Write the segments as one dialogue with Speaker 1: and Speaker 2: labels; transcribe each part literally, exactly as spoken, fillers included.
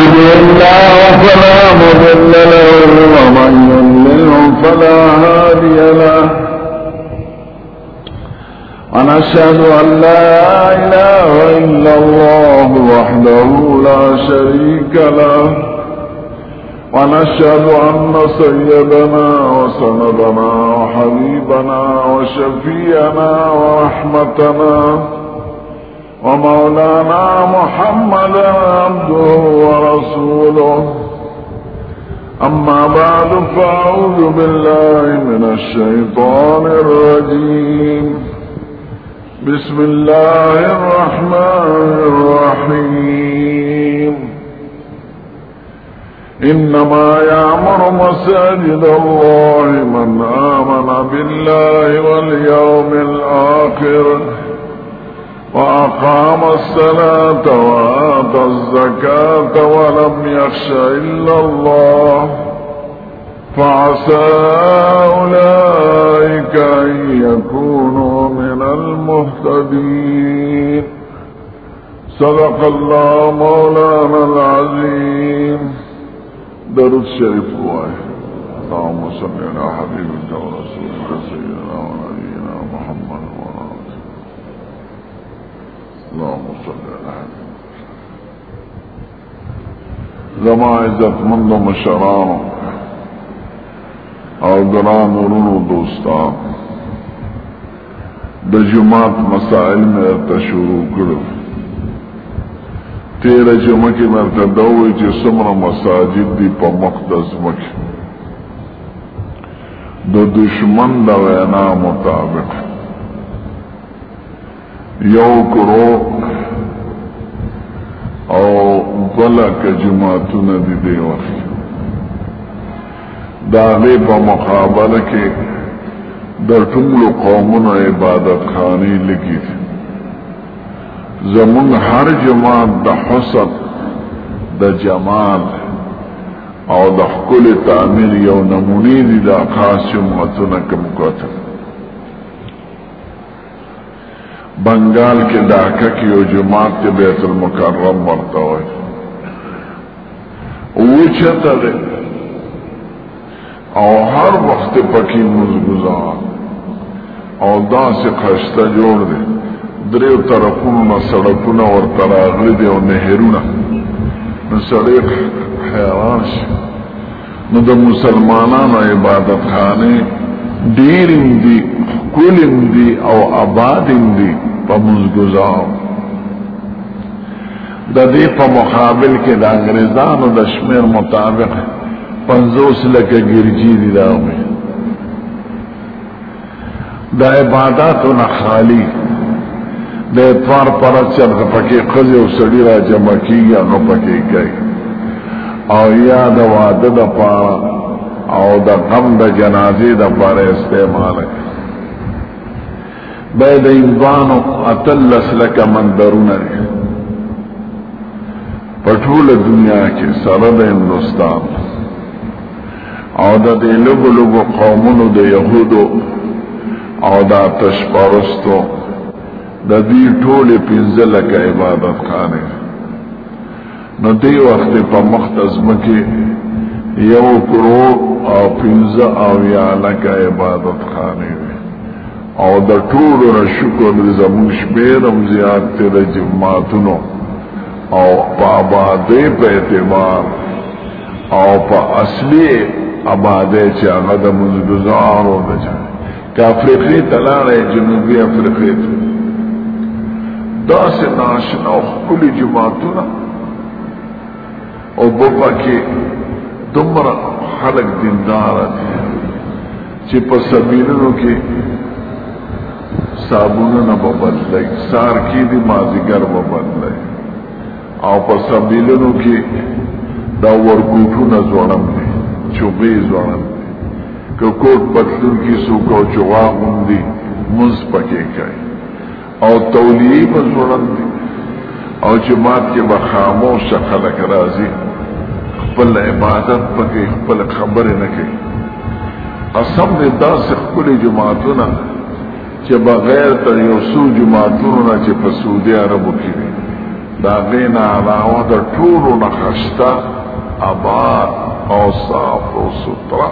Speaker 1: يهده الله فلا مضل له ومن يضلل فلا هادي له ونشهد أن لا إله إلا الله وحده لا شريك له ونشهد أن سيدنا وسندنا وحبيبنا وشفيعنا ورحمتنا ومولانا محمدا عبده ورسوله أما بعد فأعوذ بالله من الشيطان الرجيم بسم الله الرحمن الرحيم إنما يعمر مساجد الله من آمن بالله واليوم الآخر وأقام الصلاة وآتى الزكاة ولم يخش إلا الله فعسى أولئك أن يكونوا من المهتدين صدق الله مولانا العظيم. درود شريف واحد. اللهم صل على حبيبك ورسولك سيدنا ونبينا محمد وعلى آله. اللهم صل على حبيبك. زما عزت مند مشران او گران ورونو دوستان د جماعت مسائل میں تشروع کرو. تیرہ جمعہ کی مرتدہ ہوئی چی سمر مساجد دی پا مقدس مکی دو دشمن دا وینا مطابق یو کرو او بلک جماعتو ندی دے وقت دا غی پا مقابل کے در ټولو قومونو عبادت خانی لگی تھی. زمون هر جماعت د حسن د جمال او د خپل تعمیر یو نمونی دی د خاص جماعتونه کوم کوته. بنگال کې ډاکا کې یو جماعت کې بیت المکرم ورته وای او چته او هر وخت پکې مزګزار او داسې خشته جوړ دی دریو طرفونو نا سڑکونا ورته راغلي دي او نهرونه نو سړی حیران شي. نو د مسلمانانو عبادت خانه ډېرم دي ښکلم دي او آبادم دي په مزګزار. د دې په مقابل کې د انګریزانو د شمیر مطابق پنځوس لکه ګرجي دي راوي د عبادتو نه خالی د اتوار پر چر پکې خزي او سړی را جمع کیږي نو پکې کوي او یا د واده د پاره او د غم د جنازې د پاره استعمال کوي. به د انسانو اتلس لکه مندرونه په ټوله دنیا کې سره د هندوستان او د دې لوګو لوګو قومونو د يهودو او د آتش پرستو د دې ټوله پنځه لکه عبادت خانه. نو دې وخت په مختص مکه یو کروڑ او پنځه او یا لکه عبادت خانه او د ټولو شکر زمون شمیرم زیات ته د جماعتونو او په آبادی په اعتبار او په اصلي آبادی چې هغه د مزګزارو د که افریقی تلاړه جنوبی افریقی ته داسې ناشنا او ښکلي جماعتونه او بپا کې دومره خلک دینداره دي چې په سبیلونو کې صابونونه به بدلای سار کې دي مازیګر به بدلای او په سبیلونو کې دا ورکوټونه ځوړم دي چوبې ځوړم دي که کوټ پتلون کې څوک او چغاغ دي منځ پکې کوي او تولیه په ځوړم دي او جماعت کې به خاموش خلک راځي خپل عبادت پکې خپل خبرې نه کوي. قسم دې داسې خپلې جماعتونه چې بغیر تر یو څو جماعتونو نه چې په سعودي عربو کې دا غین علاوه دا ټولو نخشتا آباد او صاف او سترا.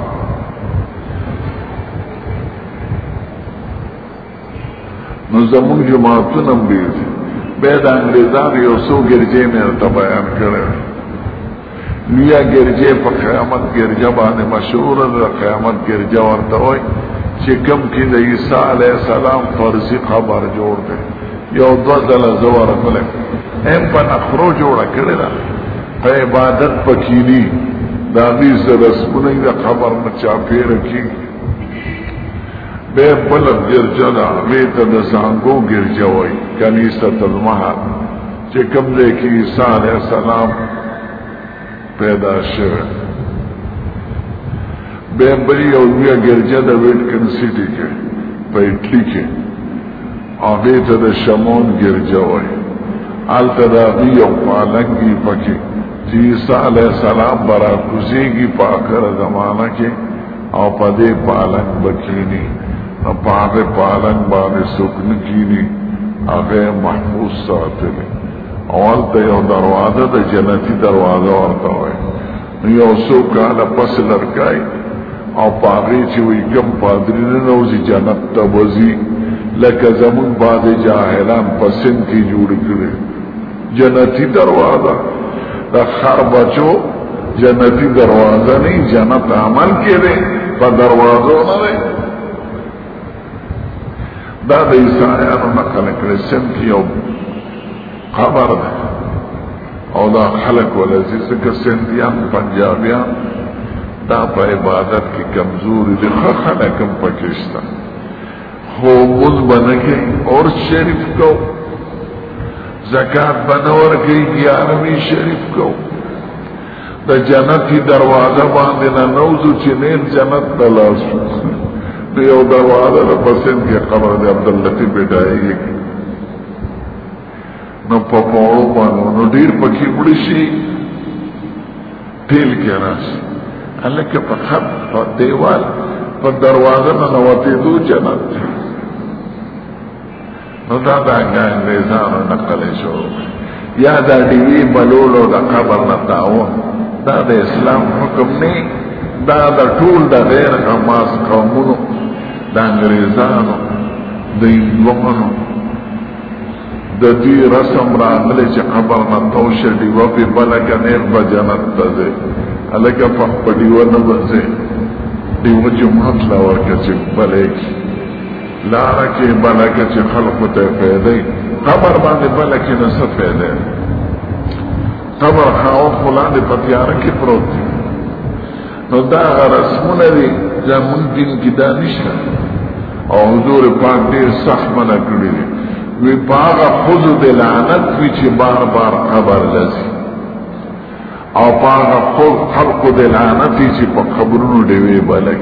Speaker 1: نو زمون جماعتونم بیدی بید انگریزان یو سو گرجے میں تا بیان کرے لیا گرجے پا قیامت گرجہ بانے مشہور دا قیامت گرجہ ورطوئی چی کم کی دا عیسیٰ علیہ السلام فرضی خبر جوڑ دے یو دو دل زور کلے ایم پا نخرو جوڑا کرے دا پا عبادت پا کینی دا غیز رسمونی دا خبر نچاپی رکی بے بلد گرجہ دا غیتا دا سانگو گرجہ ہوئی کنیست المحل چی کم دے کی عیسیٰ علیہ السلام پیدا شوه بے بری اویا گرجہ دا ویٹکن سیٹی کے پا اٹلی کے آغیتا دا شمون گرجہ ہوئی آلتا دا غی او پالنگی پکی چی عیسیٰ علیہ السلام برا کزیگی پاکر زمانہ کے او پا دے پالنگ بکینی پاک پالنگ بانے سکن کینی آغی محفوظ ساتلی اول تا یو دروازه دا جنتی دروازه ورطا ہوئی یو سو کالا پس لرکائی او پاغی چی وی کم پادری ننوزی جنت تا بزی لکه زمون بعد جاہلان پسن کی جوڑ کرے جنتی دروازه دا خر بچو جنتی دروازه نہیں جنت عمل کرے پا دروازو نرے دا دا عیسائیانو نقل کرے سن کی یو خبر ده او دا خلق ولزی سکر سندیان پنجابیان دا پا عبادت کی کمزوری دی خلقم پکشتا خو مز بنکے اور شریف کو زکاة بنور کی گیارمی شریف کو دا جنتی دروازہ باندینا نوزو چنین جنت دلاسو دیو دروازہ دا پسند کی قبر دی عبداللتی بیٹائی گی نو پا پاڑو بانو نو دیر پکی بڑی شی تیل کے راشی الکه پا خط پا دیوال پا دروازه ننواتی دو جنت نو دا دا انگا انگریزانو نقلی شو یا دا دیوی بلولو دا قبر نتاون دا دا اسلام حکم نی دا دا طول دا غیر غماس قومونو دا انگریزانو دا انگوانو دا دی رسم راغلی چه قبر نتوش دیو پی بلک نیغ با جنت تزه الکه فخ پا دیو نبزه دیو جمعت لورکه چه بلکی لارکی بلکه چه خلقو تا فیده قبر بانده بلکی نسا فیده قبر خواهد خلانده پتیارکی پروت دی نو دا رسمون دی زمون دین کی دانشتا او حضور پاک دیر سخت منع کردی دی وی پاگا خود دلعنت وی چی بار بار قبر لزی او پاگا خود خلق دلعنتی چی پا قبرونو دیوی بلک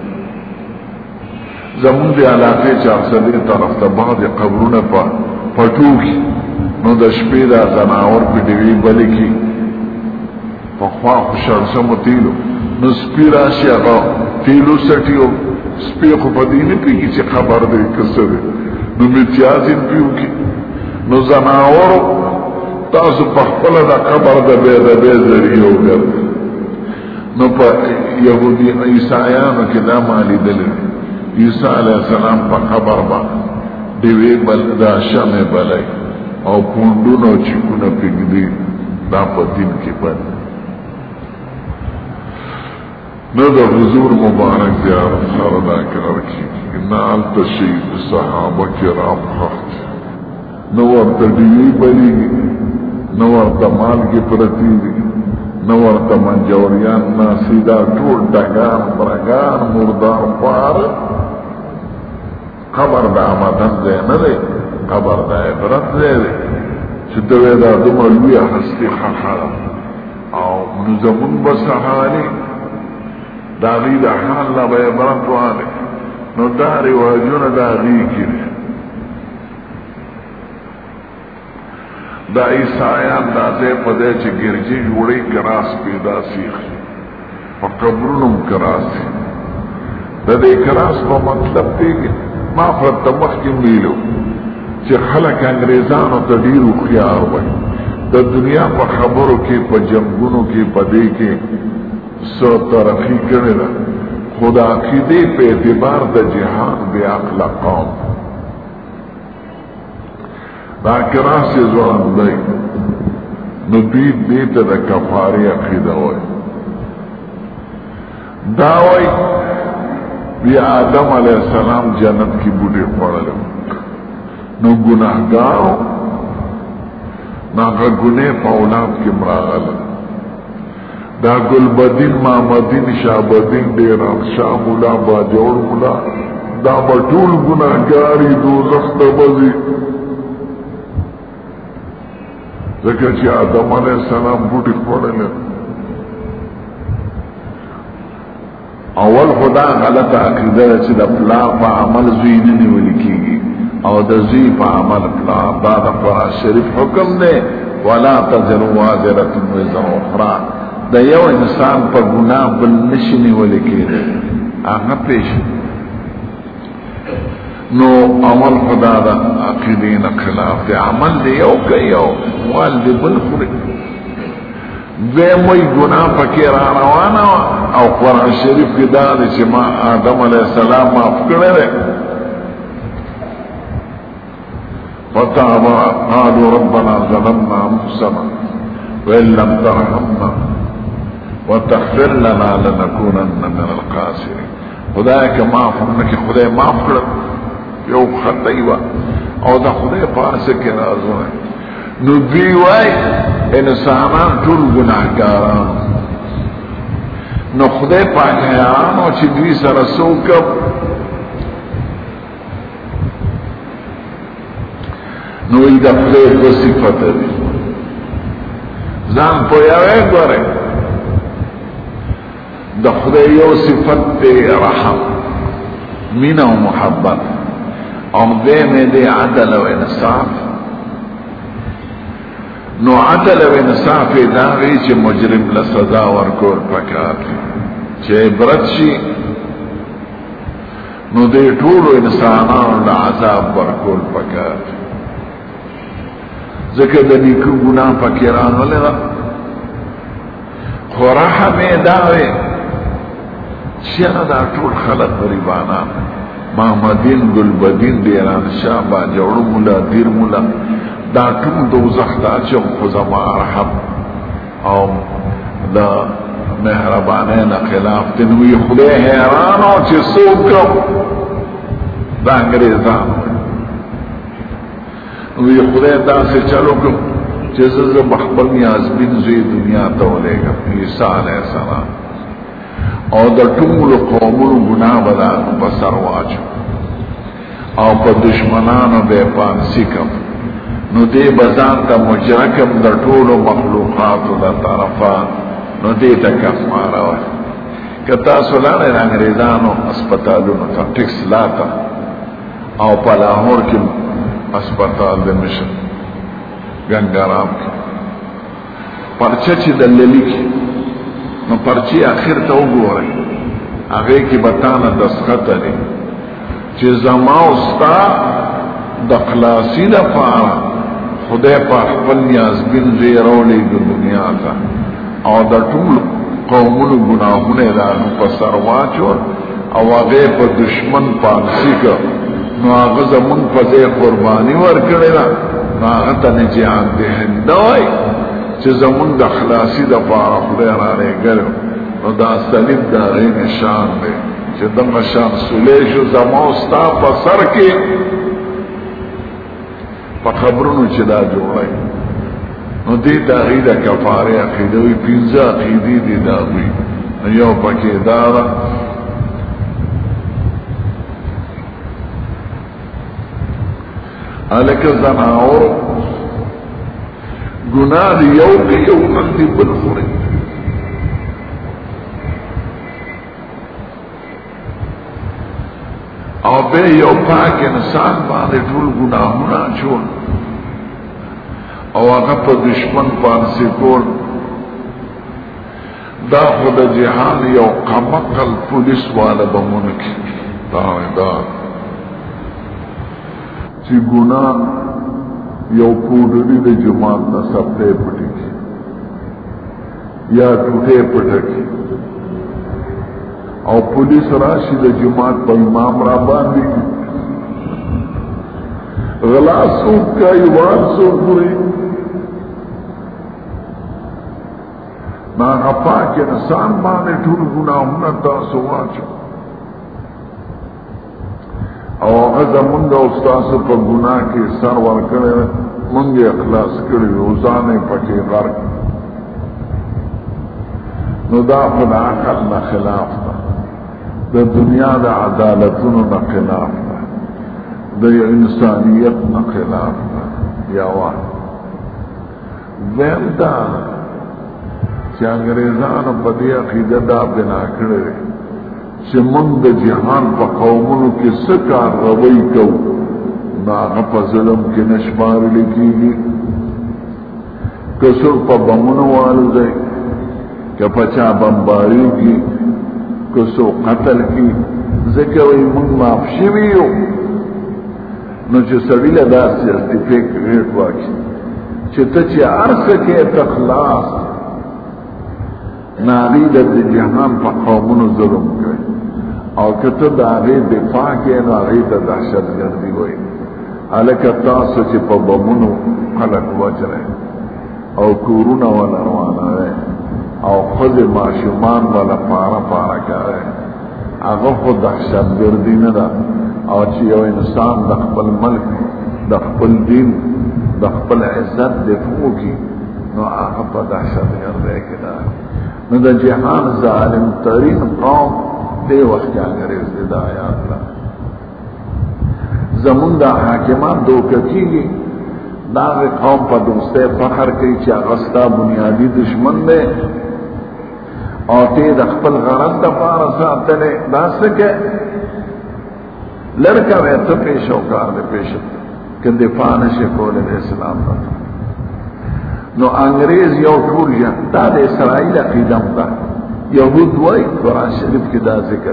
Speaker 1: زمون دی علاقه چار صدی طرف تا بعض قبرون پا پتو کی نو دا شپی دا زناور پی دیوی بلکی پا خواه خوشرسم تیلو نو سپی راشی اگا تیلو سٹیو سپی خو پا دی نپی کی چی خبر دی کسر دی نو متیازین پیو کی نو زناورو تاسو پخپل دا قبر دا بید بید ذریعو گر نو پا یهودی عیسائیانو کی دا مالی دلی عیسیٰ علیہ السلام پا قبر با دیوی بل دا شم بلی او پوندون او چکون پگدی دا پا دین کی بل نو دا حضور مبارک زیارت خاردا کرر کی نال تشید صحابہ کرام خخت نورتا دیوی بلی نورتا مال کی پرتی دی نورتا منجوریان ناسیدہ ٹول ڈگان برگان مردار پار قبر دا آمدن دے ندے قبر دا عبرت دے دے چدوے دا دمالوی حستی خخارا او منزمون بسحالی دا غی دا حال لبا عبرت وانے نو دا رواجون دا غی کی دے دا عیسائیان دا دے پدے چه گرجی جوڑی کراس پیدا سیخ پا قبرونم کراسی دا دے کراس پا مطلب دیگی ما فرد تمخ کی میلو چه خلق انگریزانو تا دیرو خیار وی د دنیا په خبرو کې په جنگونو کې په دې کې سو ترقی کړي ده خدا عقیده په اعتبار د جهان بیا عقل قوم دا کراسی زوان دی نو دید دیتا دا کفاری عقیده ہوئی داوئی بیا آدم علیہ السلام جنت کی بوٹی پڑھلو نو گناہگارو ناغا گنے پاولاد کی مراغل دا گل بدین مامدین شاہ بدین دیران شاہ مولا با جوڑ مولا دا بطول گناہگاری دو زخت بزی ذکر چی آدم علیہ السلام بوٹی پڑھلو اول خدا غلط عقیده چې د پلا په عمل زوی نه نیول کیږي او د زوی په عمل پلا دا د قرآن شریف حکم دی ولا تزر وازره وزر اخرى د یو انسان په ګناه بل نشي نیول کیږي هغه پیش نو عمل خدا د عقیده نه خلاف دی عمل دی یو کوي او وال دی بل خوري دوی گناہ پکی را روانا او قرآن شریف کی دادی چی ما آدم علیہ السلام معاف کرنے رہے فتابا قالوا ربنا ظلمنا انفسنا وإن لم ترحمنا وتغفر لنا لنكونن من الخاسرين خدای که معاف ہمنا کی خدای معاف کرد یو خطئی با او دا خدای پاسے کی رازو ہے نو دوی وای انسانان ټول ګناهګاران نو خدای پاک حیران او چې دوی سره څوک نو ای د خدای په صفت دي ځان په یوه غره د خدای یو صفت دی رحم مینا او محبت او دې مې دی عدل او انصاف نو عدل و انصاف داغی چه مجرم لسزا ورکور پکار چه عبرت شی نو دے طولو انسانان لعذاب ورکور پکار ذکر دنیکو گناہ پکیران ولی را خوراح میں داوے چیانا دا طول خلق غریبانان محمدین گلبدین دیران شاہ با جوڑو مولا دیر مولا دا ټول دوزخ دا چم خزما رحم او دا مهربانه خلاف تنوی خدای حیران او چې څوک دا انګریزان وی خدای دا سے چلو کو چې زه بخبل نیاز بن زوی دنیا ته ولېږم عیسی علیه السلام او د ټول قومونو ګناه ودا په سر واچو او په دشمنانو به پانسی کم نو دی بزان تا مجرکم در طول مخلوقاتو در طرفا نو دی تا کفمارا وی کتا سولان انگریزانو اسپتالونو تا ٹکس لاتا او پا لاہور کی اسپتال دی مشن گنگارام کی پرچه چی دللی کی نو پرچی آخر تا گو رہی آگے کی بتانا دسخط دی چی زماؤستا دخلاسی دا پارا خدای پا خپل نیازبین زیرولی دو دنیا تا او دا طول قومونو گناہونے دا نو پا سرواچور او آغای پا دشمن پانسی کا نو آغا زمون پا زی قربانی ورکڑی دا نو آغا تا نجیان دهندوائی چه زمون دا خلاصی دا پارا خدای رانے گرو نو دا سلیم دا غی نشان دے چه دنگا شان سلیشو زموستا پا سر کی پا خبرونو چه دا جوڑای نو دی دا غی دا کفاره عقیدوی پینزا عقیدی دی دا غی نو یو پاکی دارا علک زناور گناہ دی یو کی یو نندی بلخوری او بے یو پاک انسان باندې ټول گناہونا چون او هغه په دشمن پانسی کول دا خود جهان یو قمقل پولیس والا بمونکی دا دا چی گناہ یو پوډری د جماعت نه سپټې پټې کی یا ټوټې پټې کی او پولیس راشي د جماعت په امام را باندې غلاس سوق کوي وان سوق کوي نا غفا کې انسان باندې ټول ګناهونه تاسو واچو او هغه زمونږ استاد په ګناه کې سر ورکړي مونږ اخلاص کړی روزانه پکې غرق نو دا خدای عقل نه خلاف ده د دنیا د عدالتونو نه خلاف ده د انسانیت نه خلاف ده یا وا ویم دا چې انګريزانو په دې عقیده دا بنا کړی چې موږ د جهان په قومونو کې څه کار روي کوو نو هغه په ظلم کې نشمارل کېږي که څوک په بمونو والوځي که په چا بمباري کې که څوک قتل کې ځکه وایي موږ معاف شوي یو نو چې سړي له داسې سرټیفیکټ واخلي چې ته چې هر څه کې تخلاص ناغی در دی جهان پا قومونو ظلم کئی او کتا دا آغی دفاع کئی نو آغی دا دحشت گردی ہوئی حالکہ تاسو چی پا بمونو خلق وجرے او کورونا والا روانا رہے او خود معشومان والا پارا پارا کرے آغا خود دحشت گردی ندا او چی یو انسان دخپل ملک دخپل دین دخپل عزت دفعو کی نو آغا پا دحشت گردے کنا نو دا جهان ظالم ترین قوم دے وقت انگریز دے دا آیات لا زمون دا حاکمان دوکتی گی دا قوم پا دوستے فخر کئی چا غستا بنیادی دشمن دے اور تے دخپل غرض دا پارا ساتنے دا سکے لڑکا ویتا پیشو کار دے پیشت کہ دفاع نشے کولے دے اسلام دا نو انگریز یو ټول یا دا د اسرائیل عقیدم ده یهود وای قرآن شریف کې دا ذکر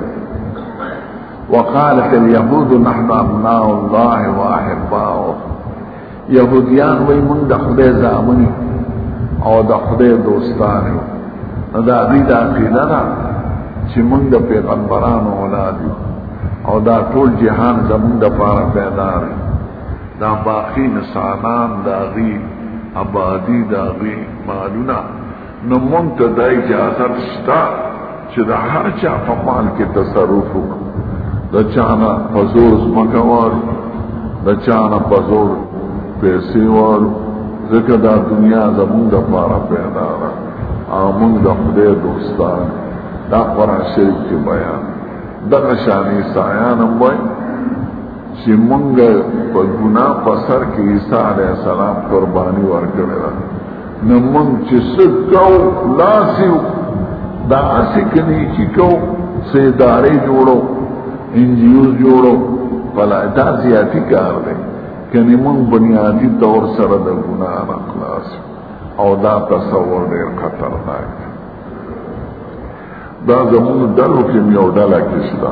Speaker 1: وقالت اليهود نحن ابناء الله واحباؤه یهودیان وای مونږ د خدای زامنی او د خدای دوستان یو دا دې د عقیده ده چې مونږ د پیغمبرانو اولاد یو او دا ټول جهان زمونږ د پاره پیدا دی دا باقی انسانان دا غي آبادی داغی مالونا نو منت دا اجازت شتا چې دا هر چا په مال کې تصرف وکړي دا چانا پزور زمکوار دا چانا پزور پیسې وارو ځکه دا دنیا زمونږ دپاره پیدا ده او موږ د خدای دوستان دا قرآن شریف کې بیان دغه شان عیسایان هم وایي چې مونږ په ګناه په سر کې عیسی علیه السلام قرباني ورکړې ده نو مونږ چې څه کوو لاسي دا هسې که نیکي کوو څه ادارې جوړو انجیوز جوړو فلا دا زیاتي کار دی کنې مونږ بنیادي طور سره د ګناه نه خلاص او دا تصور ډېر خطرناک دی دا زمونږ ډلو کې م یو ډله کې شته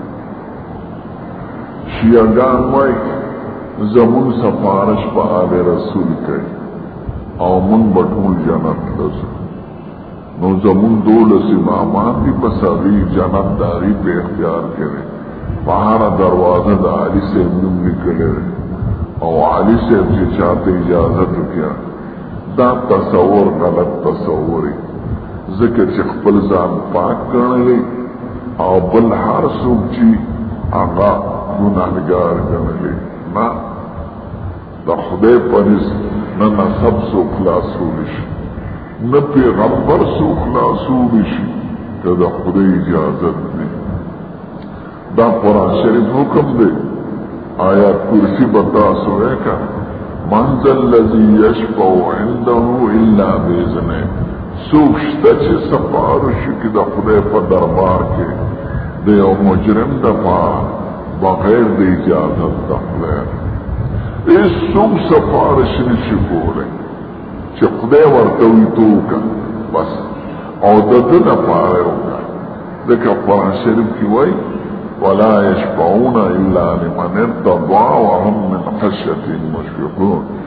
Speaker 1: شیعگان وای زمون سفارش پا آل رسول کئی او من بطول جنت لسو نو زمون دولس امامان دی پس اغی جنت داری پہ اختیار کرے پہارا دروازہ دا علی صاحب نم نکلے او علی صاحب سے چاہتے اجازت کیا دا تصور غلط تصوری ذکر چی خپل ځان پاک کرنے او بل ہر سوک چی آغا گناہگار گنلے نا دا خدای پنس نا نصب سو خلاصولش نا پیغمبر سو خلاصولش کہ دا خدای اجازت دے دا قرآن شریف حکم دے آیات کرسی بتا سوئے کا منزل لذی یشفع عنده الا بیزنے سوکشتا چه سفارشو کی دا خدای پا دربار کے دے او مجرم دا پار بغیر د اجازت د خدای هیڅ څوک سفارش نشي کولی چې خدای ورته وي ته وکړه بس او د ده دپاره یې وکړه ځکه قرآن شریف کې وایي ولا يشفعون الا لمن ارتضى وهم من خشيته مشفقون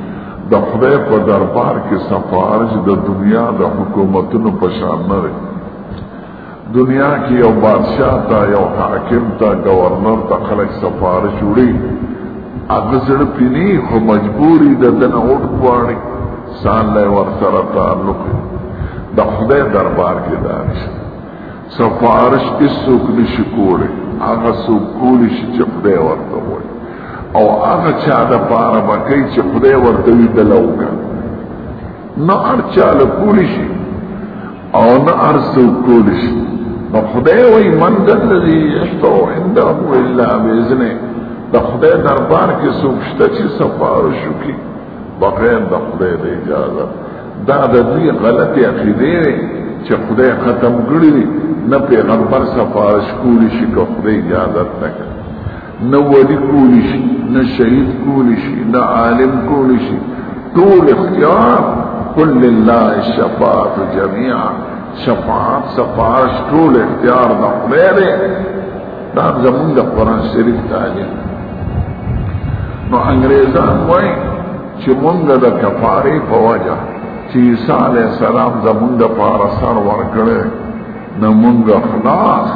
Speaker 1: د خدای په دربار کې سفارش د دنیا د حکومتونو په شان نه دی. دنیا کې یو بادشاہ تا یو حاکم تا گورنر تا خلک سفارش وړي هغه زړه پینی خو مجبوری د دنه اوټ غواړي سان له ور سره تعلق د خدای دربار کې دانش سفارش هیڅوک نشي کولی هغه څوک کولی شي چې خدای ورته وایي او هغه چا د پاره بکې چې خدای ورته وی دلوګه نه هر چا له کولی شي او نه هر څوک کولی شي نو خدای وایي من الذي يشفع عنده الا باذنه د خدای دربار کې څوک شته چې سفارش وکړي بغیر د خدای د اجازه دا د دې غلطي عقیده چې خدای ختم کړی نه پیغمبر سفارش کولی شي که خدای اجازه نه کوي نه ولی کولی شي نه شهید کولی شي نه عالم کولی شي ټول اختیار کل لله الشفاعة جميعا شفاعت سفارش ټول اختیار د خدای دی دا زمونږ د قرآن شریف تعلیم نو انګریزان وایي چې مونږ د کفارې په وجه چې عیسی علیه السلام زمونږ د پاره سر ورکړی نه مونږ خلاص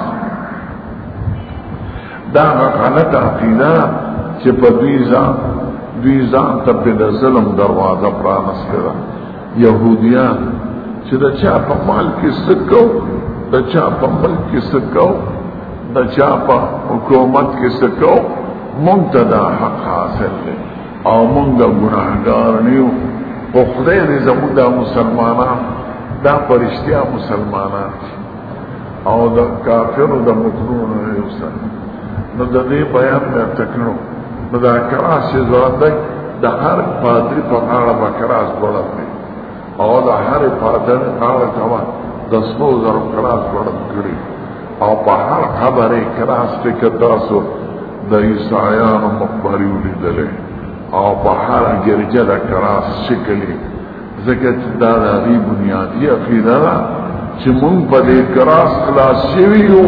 Speaker 1: دا غلط عقیده چې په دوی ځان دوی ځان ته په د ظلم دروازه پرانستې ده یهودیان چې د چا په مال کې څه کوو د چا په ملک کې څه کوو د چا په حکومت کې څه کوو مونږ ته دا حق حاصل دی او مونږ ګناهګار نه یو خو خدای دې زموږ د مسلمانان دا پرشتیا مسلمانان او د کافرو د مکرونو یو سره نو د دې بیان مې تکړو نو دا کراس چې ضرورت دی د هر پادری په اړه به کراس بلد دی او د هر پادری اړه کوا د سپو زرو کراس بلد کړي او په هر خبره کراس فکر تاسو د عیسایانو مقبري ولیدلې او په هر ګرجه د کراس شکلې ځکه چې دا د دې بنیادی عقیده ده چې مونږ په دې کراس خلاص شوي یو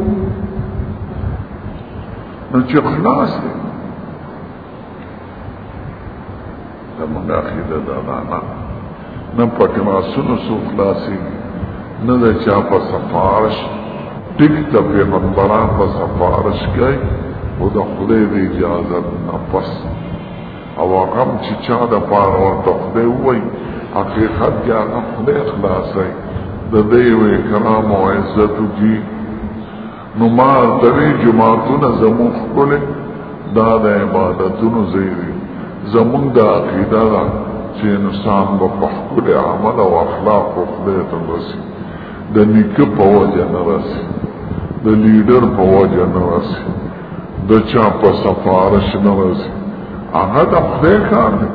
Speaker 1: نو چې خلاص دی دا مونږ عقیده ده نه نه په کراسونو سو خلاصي نه د چا په سفارش ټیک ته پیغمبران په سفارش کوي او د خدای د اجازه نه پس او هغه چې چا د پاره ورته خدای وایي حقیقت کې هغه خدای خلاصوي د دې وی کرام او عزت کی نو ما دوی جماعتونه زمون خپل دا د عبادتونو زیری زمون د عقیده دا چې انسان په خپل عمل او اخلاق او خدای ته رسي د نیکه په وجه نه رسي د لیډر په وجه نه رسي د چا په سفارش نه رسي هغه د خدای کار دی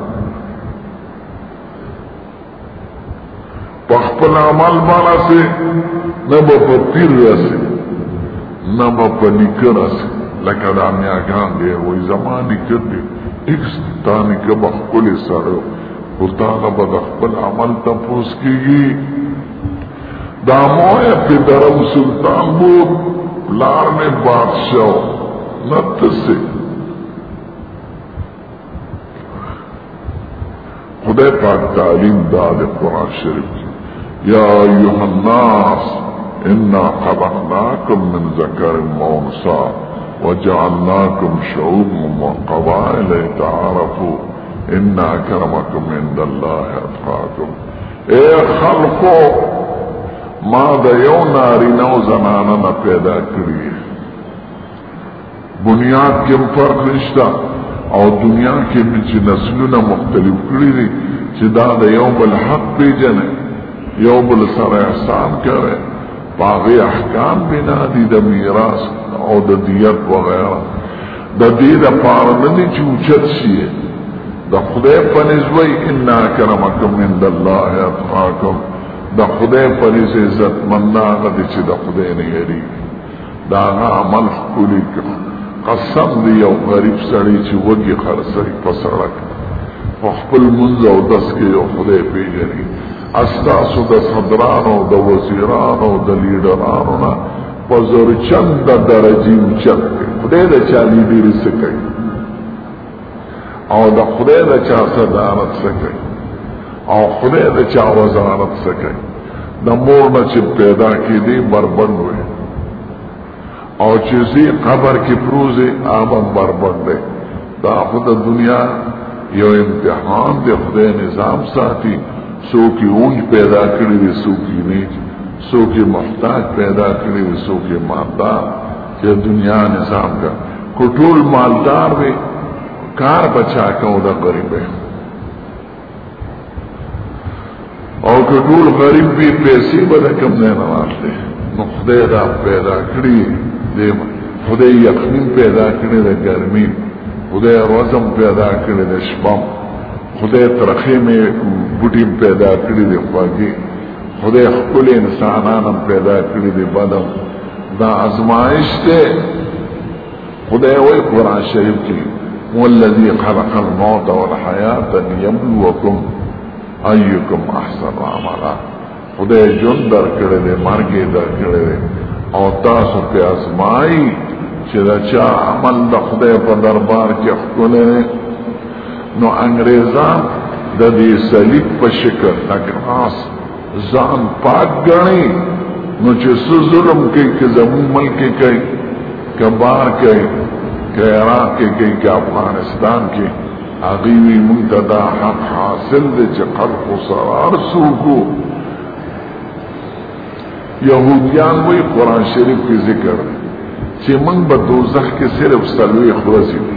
Speaker 1: په خپل عمل باندې نه به په پیر رسي نه به په نیکه رسي لکه دا میاګان دی وایي زما نیکه دی ایکس تا نیکه به ښکلې سړی خو تا نه به د خپل عمل تپوس کېږي دا مویه پدرم سلطان بود پلار میں بادشاہ نت سے خدای پاک تعلیم داد قرآن شریف یا ایوہ الناس انا خلقناکم من ذکر وانثى وجعلناکم شعوبا وقبائل لتعارفوا ان اکرمکم عند اللہ اتقاکم اے خلقو ما د یو نارینه او زنانه نه پیدا کړی بنیاد کې فرق نشته او دنیا کې چې نسلونه مختلف کړی دي چې دا د یو بل حق پیژني یو بل سره احسان کوي باغی احکام بنا دي د میراث او د دیت وغیرہ د دې د پاره نه دي چې اوچت شي د خدای په نسبت ان اکرمکم عند الله اتقاکم د خدای پر عزت مندانه دي چې د خدای نه یری دا عمل خولي قسم دی یو غریب سړی چې وږي خرڅي په سړک خپل منځ او داس کې یو خدای پیژني استاسو د صدرانو د وزیرانو د لیډرانو نه په زور چند درجه اوچت خدای د چالي ډیر څه کوي او د خدای د چا صدارت سکي او خدای د چا وزارت سکي د مور نه چې پیدا کېدی بربند وي او چې زی قبر کې پروزه آبم بربند دی دا خود دنیا یو امتحان دی خدای نظام ساتي سوکی اونج پیدا کړی دی سوکی نیچ سوکی محتاج پیدا کړی دی سوکی مالدار چې دنیا نظام کا کټول مالدار وي کار بچا کو دا غریب ہے او کټول غریب بھی پیسې بده کم نه راځي نو خدای دا پیدا کړی دی خدای یقین پیدا کړی دی ګرمي خدای روزم پیدا کړی دی شپم خدای ترخی میں بوټیم پیدا کړی دی خواږي خدای خپل انسانانم پیدا کړی دی بدم دا ازمائش ته خدای وای قرآن شریف کې والذي خلق الموت والحیات ليبلوکم ایکم احسن عملا خدای جون در کړی دی مرګ در کړی دی او تاسو په ازمای چې دا چا عمل د خدای په دربار کې خپل نو انګریزان د دې صلیب په شکل اګراس ځان پاک غني نو چې ظلم کوي چې زموږ ملک کوي کبار کوي کہ عراق کے کئی کہ افغانستان کے اغیوی منتدا حق حاصل دے چه خلق و سرار سوکو یہودیان وی قرآن شریف کی ذکر چه من با دوزخ کے صرف سلوی خرزی دی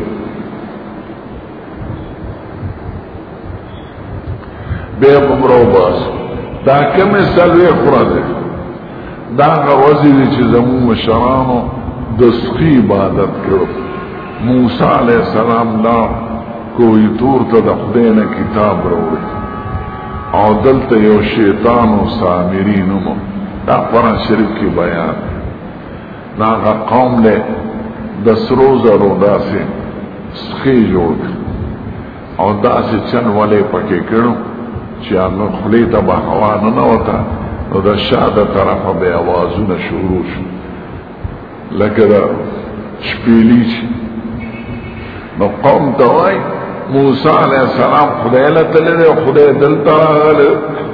Speaker 1: بے بمرو باس دا کم سلوی خرزی دا غوزی دی چه زمون مشرانو دسخی عبادت کرو موسیٰ علیہ السلام لا کوئی تور تا دا خدین کتاب روڑی او دلتا یو شیطان و سامرینمو دا قرآن شریف کی بیان ناغا قوم لے دس روزہ رو دا سے سخی جوڑ او دا سے چن والے پکے کرو چی آنگا خلیتا با حوانا نوتا نو دا شاہ دا طرف بے آوازون شروع شو لکه دا شپیلی چی نو قوم توائی موسیٰ علیہ السلام خدای لتلی دے خدای دلتا راغلی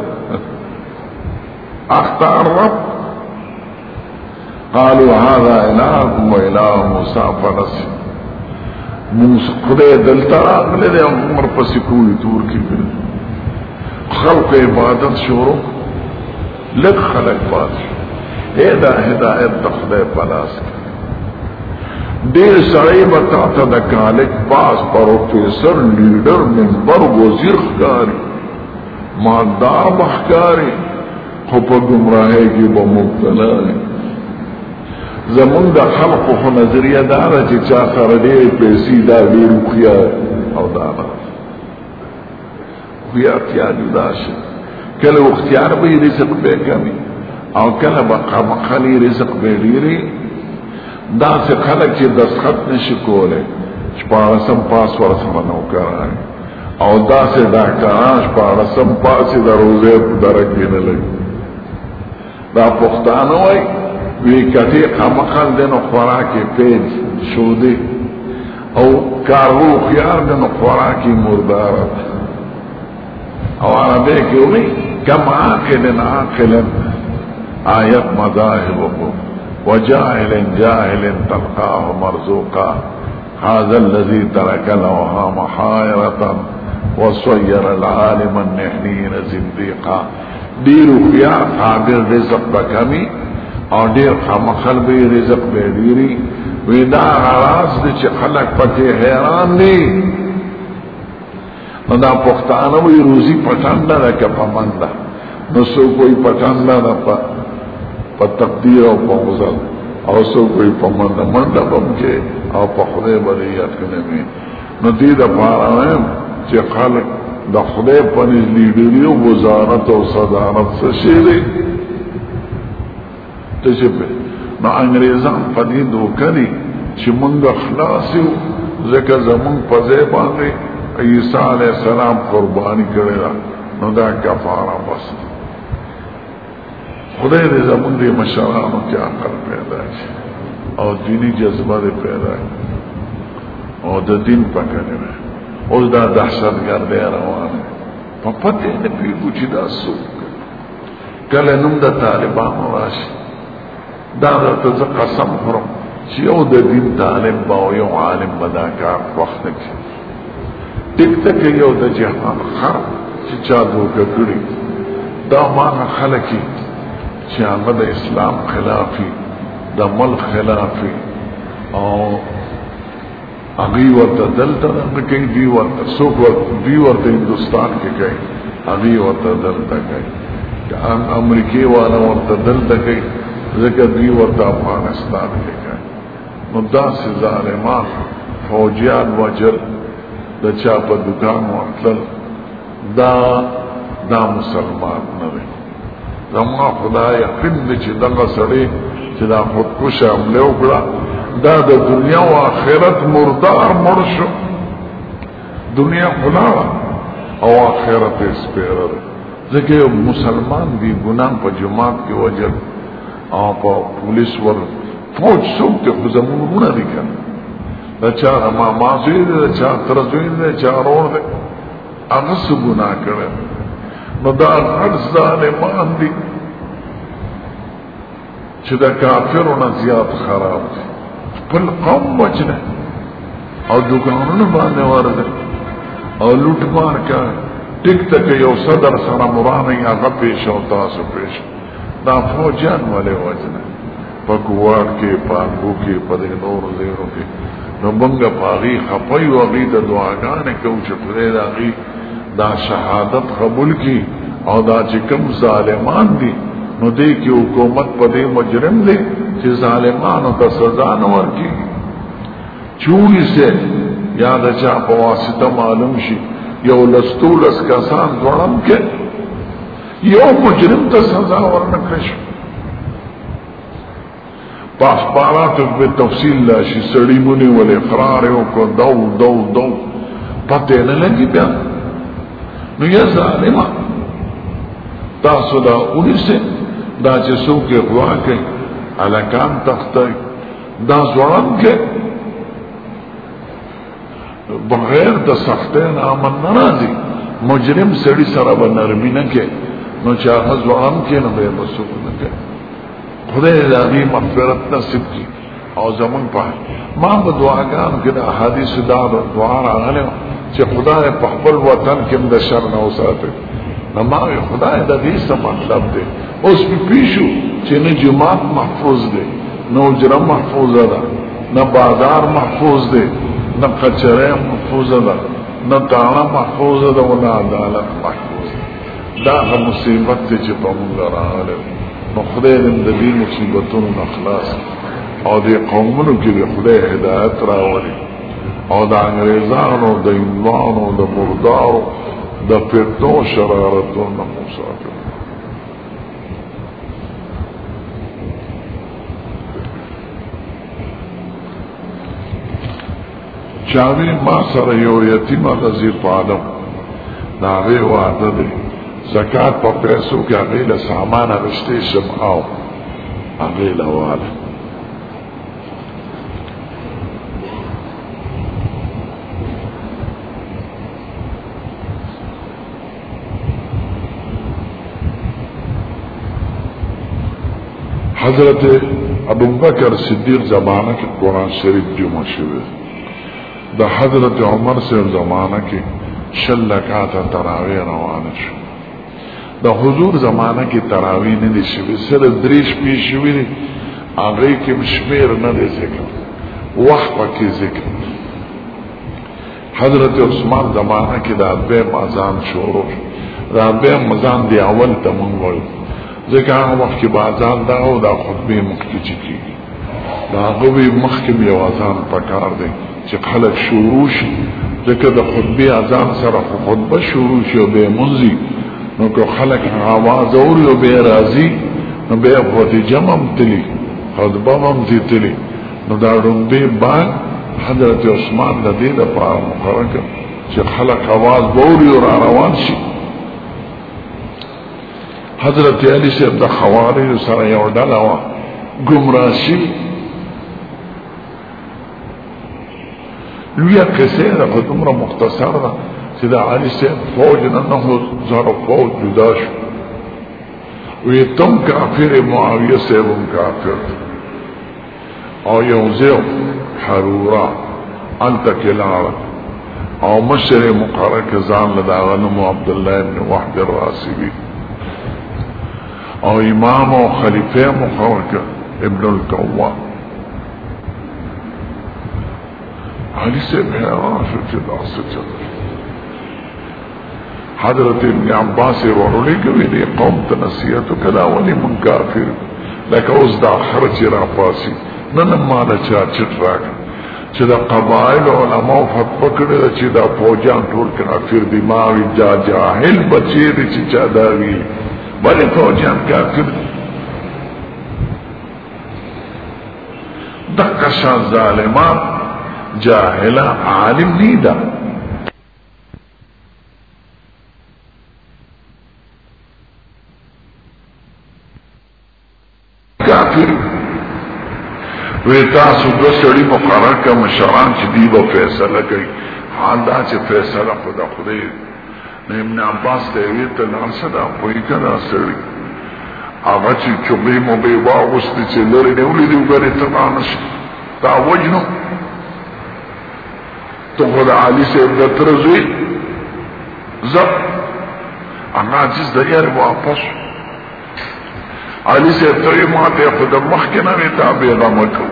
Speaker 1: اختار رب قالوا هذا الہکم و الہ موسیٰ فنسی خدای دلتا راغلی دے عمر پسی کوئی تور کی پھر خلق عبادت شروع لگ خلق بات شروع ایدہ ہدایت دا خدای پلاس کی دیر سڑی بتا تا دا کالک پاس پروفیسر لیڈر ممبر وزیر خکاری مالدار بخکاری خوپا گمراہی کی با مبتلا زمون دا خلق خو نظریه دارا چی چا سر دیر پیسی دا دیر خیار او دانا خیار تیا جدا شد کل اختیار بی رزق بے کمی او کل با مخلی رزق بے دیری دا سے خلق چی دستخط نشی کولے شپارسم پاس ورسم نوکرانی او دا سے ڈاکٹران شپارسم پاسی دا روزے درک بین لگی دا پختانو ای وی کتی خمقل دینو خوراکی پیج شودی او کارو خیار دینو خوراکی مردارت او عربی کیومی کم عاقل عاقل آیت مذاہب کو وجاهل جاهل تلقاه مرزوقا هذا الذي ترك الأوهام حائرة وصير العالم النحنين زنديقا ديرو خيا قابل رزق بكمي او دير خمخل بي رزق بيديري ودا غراس دي چه خلق پکے حیران ني ندا پختانه وی روزی پټاندا دا که پمندا نو سو کوئی پټاندا دا پا پا تقدیر او پا غزل او سو کوئی پا مند مند بم کے او پا خدای بریت کنمی نو دی دا پارانیم چه خلق دا خدای پنیز لیڈری و وزارت و صدارت سشیری تشی پی نو انگریزان پدید ہو کری چه منگ اخلاصیو ذکر زمان پزے باندے عیسیٰ علیہ السلام قربانی کرے دا نو دا کفارا بس خدای دې زمون دې مشرانو کې عقل پیدا شي او دینی جذبه دې پیدا او د دین پکې نه اوس دا دهشتګردي روانه په پته نه پیږو چې دا څوک کله نوم د طالبانو راشي دا ته قسم خورم چې یو د دین طالب با او یو عالم بداکار وخت کې ټیک ټک یو د جهان خر چې چا دوکه کړی دا معنی خلکی چې هغه د اسلام خلافي د ملک خلافي او اغي ورته دلته نه کوي دی ورته څوک ورته دی ورته هندستان کې کوي اغي ورته دلته کوي ام امریکای والا ورته دلته کوي ځکه دی ورته افغانستان کې کوي نو دا سي ظالمان فوجيان وجل د چا په دکان ورتل دا دا مسلمان نه دی زما خدای یقین دې چې دغه سړی چې دا خودکش حمله وکړه دا د دنیا او آخرت مردار مرشو دنیا خلاړه او آخرت سپیره ځکه مسلمان دی ګناه په جماعت کې وجل او په پولیس ور فوج څوک ته زمونږونه دي کنه دا چا ما مازوی دا چا ترزوی دا چا رور دا هغه څه ګناه کړی نو دا غټ ظالمان دي چې دا کافرونه زیات خراب دي خپل قوم وجنه او دکانونه باندې ورده او لوټ مار کا ټیک ټک یو صدر سره مرانه هغه پیش او تاسو پیش دا فوجان ولې وجنه په کوار کې پانګو کې په دې نور زیرو کې نو مونږه پاغي خپي او غي د دعاګانې کوم چې خدای دا غي دا شهادت قبول کی او دا چې کوم ظالمان دي نو دې کې حکومت په دې مجرم دي چې ظالمانو ته سزا نه ورکړي چوری سے یا د چا په واسطه معلوم شي یو لستولس کسان ځوړم کې یو مجرم ته سزا ورنکړي پاسپاراتو به تفصیل لاشي سړی مونږ ولې اقرار وکړو دو دو دو پته نه لګي بیا نو یا ظالما تاسو دا اونیسه دا چې څوک غوا کوي الکان تخته دا ځوړم کې بغیر د سختین امن ناراضي مجرم سړی سره بنرمي نه کې نو چې هغه ځوړم کې نه به مسوک نه کې خدای دې مغفرت نصیب کړي او زمون په ما په دعاګانو کې د احادیث دا دعا راغله چې خدای په خپل وطن کې د شر نه وساته نو ما خدای د دې څه مطلب دی اوس په پیښو چې نه جماعت محفوظ دی نو جرم محفوظ ده نه بازار محفوظ دی نه کچره محفوظ ده نه دانا محفوظ ده ولا عدالت محفوظ ده دا مصیبت چې په موږ راغله نو خدای دې د دې مصیبتونو اخلاص او دې قومونو کې خدای هدایت راوړي او د انګريزانو د ایمانو د مردارو د پرتو شرارتونو مصافر چاوی ما سره یو یتیم غزیر پادم ناغی وعده دی زکاة پا پیسو که اغیل سامان رشتی شم آو اغیل والا حضرت ابو بکر صدیق زمانہ کی قرآن شریف جمع شوه دا حضرت عمر سے زمانہ کی شل لکاتا تراوی روان شو دا حضور زمانہ کی تراوی نه دي شوی سره دریش پی شوی دی آغای کم شمیر نه دی ذکر وقت پاکی ذکر حضرت عثمان زمانہ کی دا بے مازان شورو دا بے مازان دی اول تمنگوی ذکر آن وقت کی بازان داو دا خطبی مخی چکی دا غوی مخی بیوازان پکار دی چه خلق شروع شي ذکر دا خطبی ازان سر خطبه شروع شي و بے منزی نو که خلق آواز اوری و بے رازی نو بے خود جمعم تلی خطبه مم تی تلی نو دا رنبی بان حضرت عثمان دا دی دا پار مقرر کر چه خلق آواز بوری و را روان شي حضرت علی صاحب دا خواری سر یو ڈالا گمراشی لویا قصه دا خودمرا مختصر دا چه دا علی سیب فوج ننهو زهر فوج جدا شو وی تم کافر معاویه سیبم کافر او یوزیو حرورا انتا کلارا او مشر مقرر کزان لداغنمو عبداللہ ابن وحد الراسبی او امام او خلیفه مقرر ابن القوام علی سیب حیران شو چه داسته چه حضرت ابن عباس ورلی کوي دی قوم ته نصیحت کلا ولی من کافر لکه اوس دا خرچ را پاسي نن ما دا چا چټ راک چې دا قبایل علماء فتوا کړی چې دا فوجان ټول کافر دي ما وی جا جاهل بچی دي چې چا دا وی بلې فوجان کافر دغه شان ظالمان جاهلا عالم نه ده کافر وی تاسو دو سړي مقرر کا مشران چې دی به فیصله کوي حال دا چې فیصله خدا خدای نه ابن عباس ته وی ته نرسدا پوی کړه سړي هغه چې چوبې مو به واغست چې لري نه ولې دی وګړي ته مانش تا وجنو ته خدای علي سي د ترزوي زب انا عجز دريار واپس علی سے توی ماتے خود مخکنا ویتا بیغمکو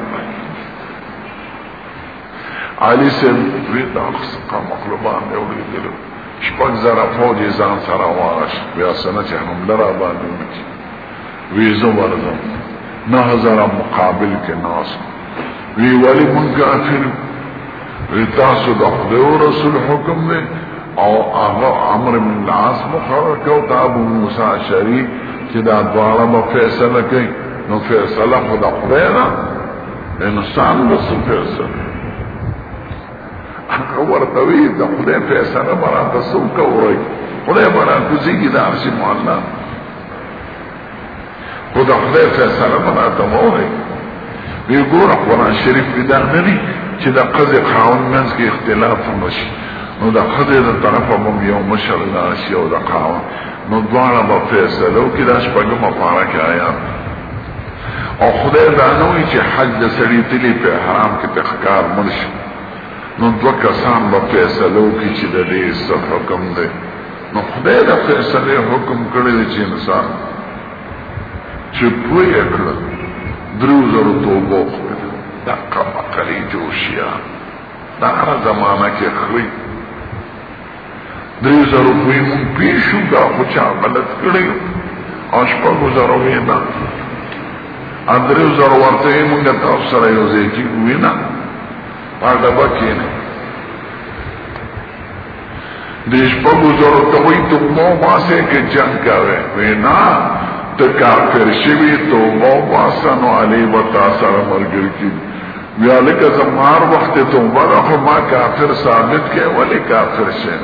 Speaker 1: علی سے ویتا اخسقا مخلوبان اولی دلو شپک زرا فوجی زان سرا وارش بیا سنه چه هم لرا باندونو کی ویزو ورزم نه زرا مقابل کے ناس وی ولی من کافر ویتا صد اخدو رسول حکم دے او آغا عمر من العاص مخرر کو تا ابو موسیٰ شریف چې دا دواړه به فیصله کوي نو فیصله خو د خدای نه انسان به څه فیصله هغه ورته وي د خدای فیصله به راته څوک کوي خدای به راکوزېږي د عرش معلا خو د خدای فیصله به راته وایي وی ګوره قرآن شریف کې دا نه دي چې د ښځې خاوند منځ کې اختلاف ونشي نو د ښځې د طرفه به یو مشر راشي او د خاوند نو دواړه به فیصله وکړي دا شپږمه پاره کې آیات او خدای دا نه وایي چې حج د سړي تلي په احرام کې په ښکار مړ شي نو دوه کسان به فیصله وکړي چې د دې څه حکم دی نو خدای د فیصلې حکم کړی دی چې انسان چې پوه یې کړل درو زرو توبه وکړي دا قمقلي جوشیان دا هره زمانه کې خري دریو زرو پوی مون پیشو دا خوچا غلط کردیو آشپاگو زرو وینا اندریو زرو ورطه مونگا تاف سر یوزے کی وینا پاردبا کینه دیشپاگو زرو توی تو مو ماسے کے جنگ کاوے وینا تا کافر شوی تو مو ماسانو علی بطا سر مرگر کی ویالکا زمار وقت تو بڑا خو ما کافر ثابت کے ولی کافر شین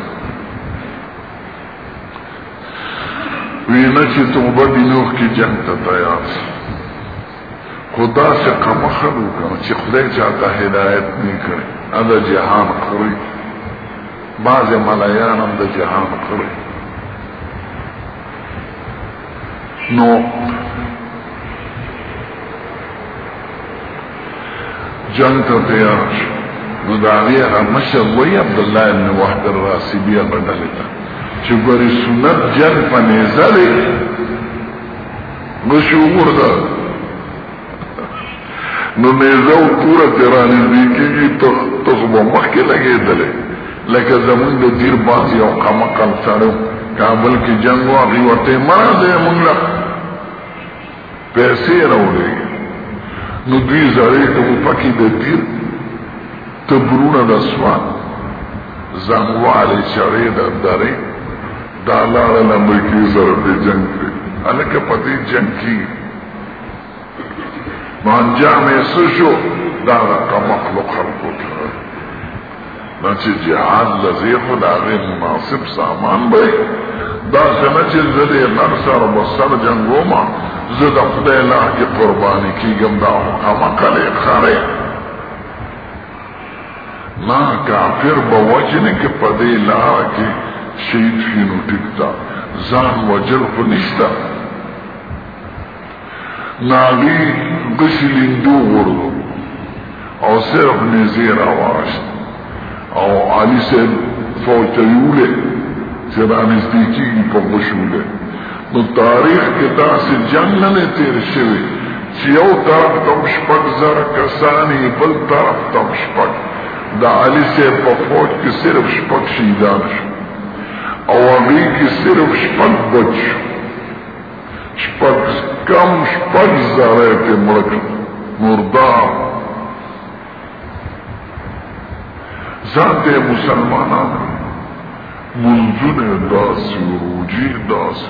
Speaker 1: وینا چې توبه دی نوح کی جنگ تا تیار خدا سے قمخل وکړه چې خدای چاته هدایت نه کړي ادا جهان خوري بعض ملایان هم د جهان خوري نو جنگ تا تیار نو داغی اغا مشر وی عبداللہ ابن وحد الراسبی اغدلتا چه گوری سنت جنگ پا نیزالی مشهور دا نو نیزاو پورا تیرانی دیکی گی تخبا مخی لگی دلی لکه زمون دا دیر بازی او قمقل سارو کابل کی جنگ واقعی ورطه مرا دے منگلا پیسے رو لے نو دوی زاری کمو پاکی دا دیر تبرون دا سوان زنوالی چاری دا داری دا لارا لمرکی ضرب جنگ دی الکه پتی جنگ کی نو انجام سشو دا دا مخلوق خلقو کرد نچه جهاد لزیخو دا غیر مناسب سامان بای دا سنچه زده نرسر بسر جنگو ما زده خدای اللہ کی قربانی کی گم دا حکم قلی خاره نا کافر بوجنه که پدې لار کې شهید شینو ټیکتا ځان وجل خو نشتا ناغي غسلندو ورو او صرف نزیر آواز او علی سے فوجیوله چرانستی کی پا غشوله نو تاریخ کے داس جنگ نه تیر شوی چې یو طرف تم شپږ زره کسانی بل طرف تم شپږ دا علی سے په فوج کې صرف شپږ شهیدان شو او هغه کې صرف شپږ بچ شپږ کم شپږ زره په مړک مردار ذات مسلمانان منځونه داسې روجي داسې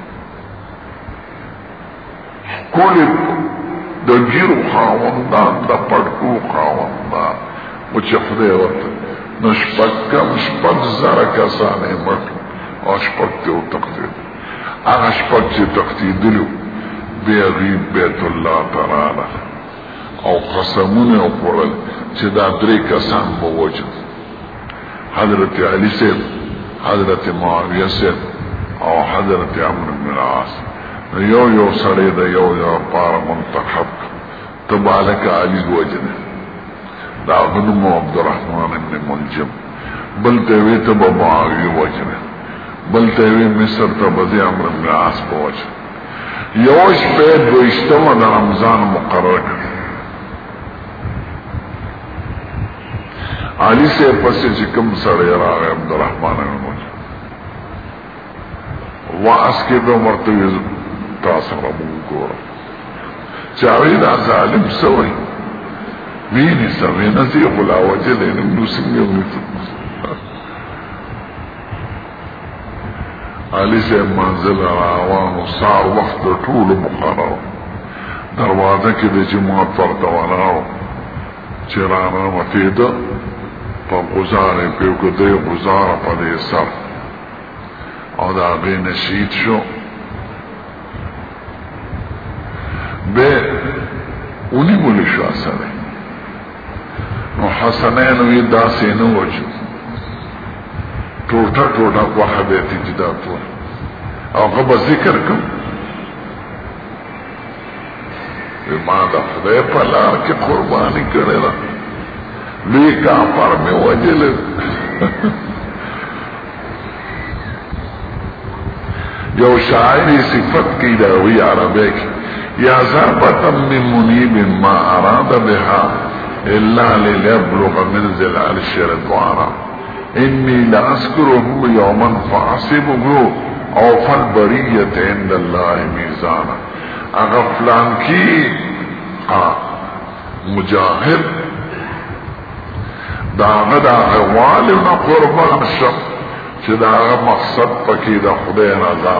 Speaker 1: کول د ګیرو خاوندان د پړکو خاوندان او چې خدای ورته نو شپږ کم شپږ زره کسانې مړ او شپږ ته وتقدیر هغه شپږ چې تقدیدلو بیا غیب بیت الله تعالی او قسمونه وکړل چې دا درې کسان به وجد حضرت علی سے حضرت معاویہ سے او حضرت عمرو بن العاص یو یو سړی د یو یو پار منتخب تبالک علی وجد دا بنو عبدالرحمن ابن ملجم بل تیوی تبا معاویہ وجد بل تیوی مصر تبا عمرو بن العاص په وجد یوش پید دوشتم د رمضان مقرر کړ علی سے پس چې کوم سړی راغی عبدالرحمن ابن ملجم واس کې به مرتوی تاسو را مونږ ګورو چاوی دا ظالم سوی ویني سوی نسی خلا وجل نو څنګه ونیته علی سے منزل راوانو سار وخت ټول مقرر دروازه کې د جماعت پرتواناو چرانا متیده پا غزاره پیو که دی غزاره پا دی سر او دا غی نشید شو بے اونی مولی شو اصره نو حسنینوی دا سینو وجو ٹوٹا ٹوٹا کوحا بیتی جدا پور او غبا ذکر کم ما دا خدای پا لار کی قربانی کرے را لوی کافر میں وجل یو شاعری صفت کی داوی عربی کی یا ذابتا من منیب ما اراد بها الا للیبلغ منزل عرش رضوانا انی لاسکره یوما فاحسبه اوفى البریت عند اللہ میزانا اغفلان کی مجاہد داغه دا غوالنا قربان شم چې داغه مقصد پکې د خدای رضا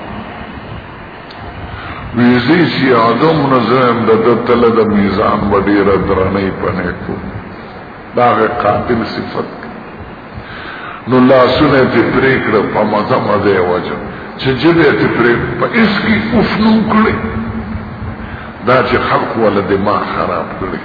Speaker 1: ویزی چې آدم نظام د تل د میزان وړي درنې پنه کو داغه قاتل صفت نو لا سنه دې پریکړه په مزه مزه وجه چې جبه دې پریک په اس کې افنو کړي دا چې خلق ول دماغ خراب کړي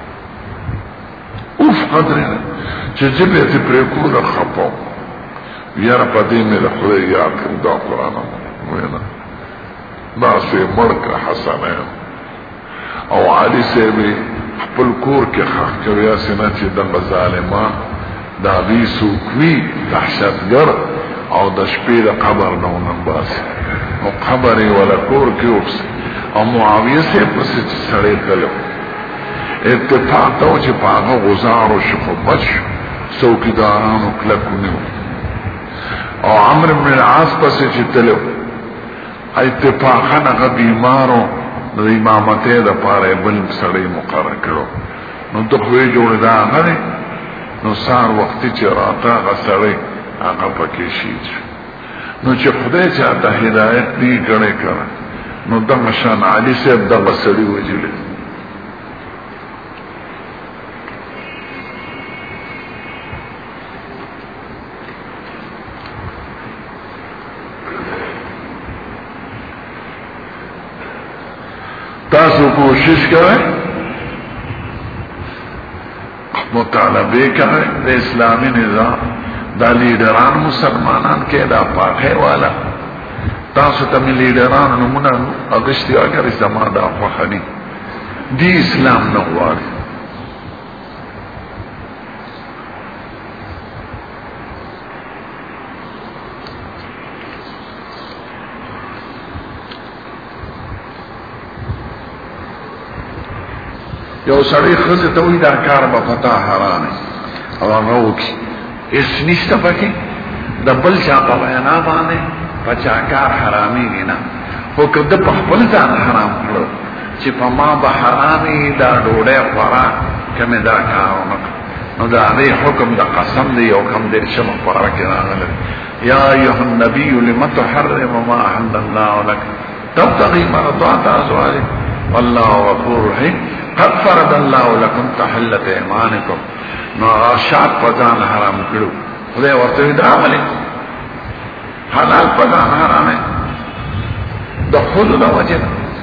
Speaker 1: اوف قدرنا چې جبه ته پریکو د خپو یاره پدې مې له خدای یاد کړم دا قرآن وینا دا سه مړک حسنه او علی سیبی خپل کور کې خاص کوي سينه چې د ظالما دا وی سوکوي دهشتګر او د شپې د قبر نو نمباس او قبر ولا کور کې اوس او معاویه سه پس چې سړی کلو اتفاق تو چې پاغه غزار او شخبش څوکیدارانو کلکونیو او عمرو بن العاص پس چې تلو اتفاقا هغه بیمارو د امامته د پاره بل سړی مقرر کړو نو ته خو یې جوړ دا غره نو سار وخت چې راته غسړی هغه پکې شي نو چې خدای چاته هدایت دی غړې کړ نو د مشان علي سے د غسړی وجلې تاسو کوشش کوئ مطالبه کوي د اسلامي نظام دا لیډران مسلمانان کې دا پاکه والا تاسو ته لیډران نمونه اغشتي اگر زما دا خوخني دی اسلام نه غواړي یو سړی خزه ته وی دا کار به پتا حرام او هغه وکي اس نشته پکې د بل چا په وینا باندې پچا کار حرامي نه خو کده په خپل ځان حرام کړو چې په ما به حرامي دا ډوډۍ خورا کمه دا کارونه نو دا دې حکم د قسم دی او کوم دې شم قرار کې راغلی یا ایه النبی لم تحرم ما احل الله لك تبتغي مرضات ازواجك والله غفور رحيم قد فرض الله لكم تحلة ايمانكم نو شاد پزان حرام کړو خدای ورته دا عمل حلال پزان حرام د خود د وجه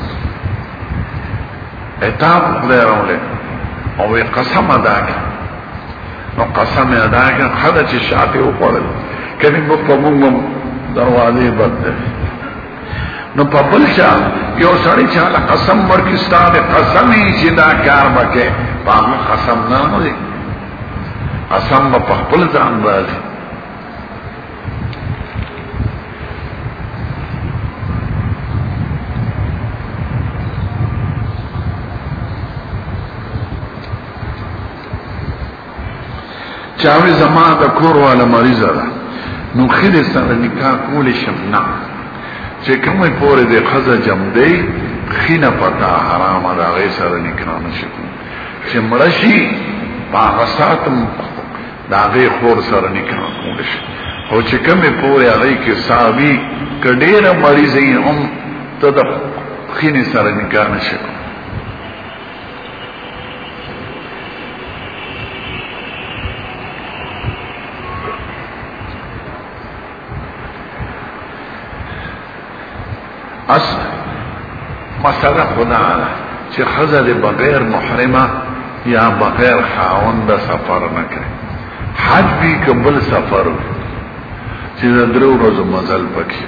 Speaker 1: اتاب خدای راولې او قسم ادا کړ نو قسم ادا کړ خدای چې شاته وکړل کله مو په موږ دروازې بند نو په بل چا یو سړی چې له قسم ورکړي ستاره قسمي چې دا کار وکړي په قسم نه مولي قسم په خپل ځان راځي چاوی زما د کور والا مریض ده نو خیر سره نکاح کول شمنا چې کومه پورې د خزه جم دی خینه پتا حرام ده غي سره نکاح نشي چې مرشي باغساتم دا غي خور سره نکاح کول شي او چې کومه پورې هغه کې صاحبي کډېره مریض یې هم ته د خینه سره نکاح نشي اس مسئلہ خدا چې خزه بغیر محرمه یا بغیر خاوند سفر نه کوي حج بھی قبل سفر چې درو ورځې مزل پکې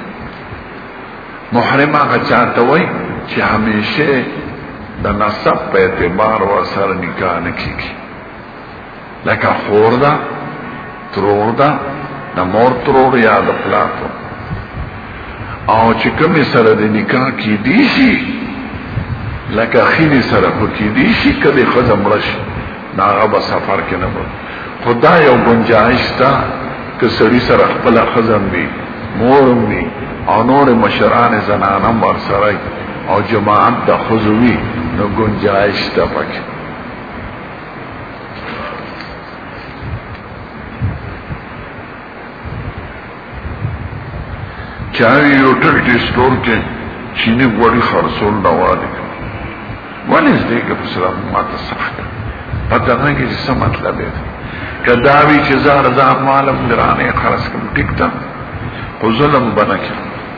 Speaker 1: محرمه چاته وای چې همیشه د نسب په اعتبار ور سره نکاح نه کیږي لکه خوردا تروردا د مور ترور یا د پلاتو او چې کومې سره د نکاح کې دي شي لکه خینی سره خو کې دي شي کله خزم راشي ناغه به سفر کې نه وي خدا یو گنجائش تا که سړي سره خپل خزم وي مورم وي او نور مشران زنانم ور سره او جماعت د خزوي نو گنجائش تا پکې چاوی یو ټرټي سٹور کې چینه وړي خرڅول دا وایي ولې دې کې په سلام ماته صحه پته نه کې څه مطلب دی کداوی چې زار زار مالم درانه خرڅ کوم ټیک تا خو ظلم بنکه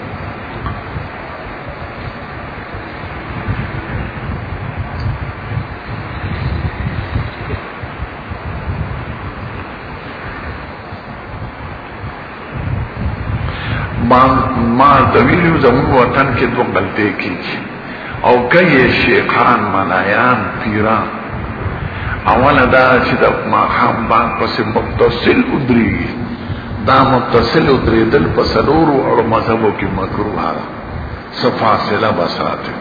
Speaker 1: ما دویلیو زمون وطن کې دو غلطی کیږي او کئی شیخان ملایان پیران اولا دا چې د ماخام بان پس متصل ادری دا متصل ادری دل پسلورو اور مذہبو کی مکروح آرا سفاصلہ بساتے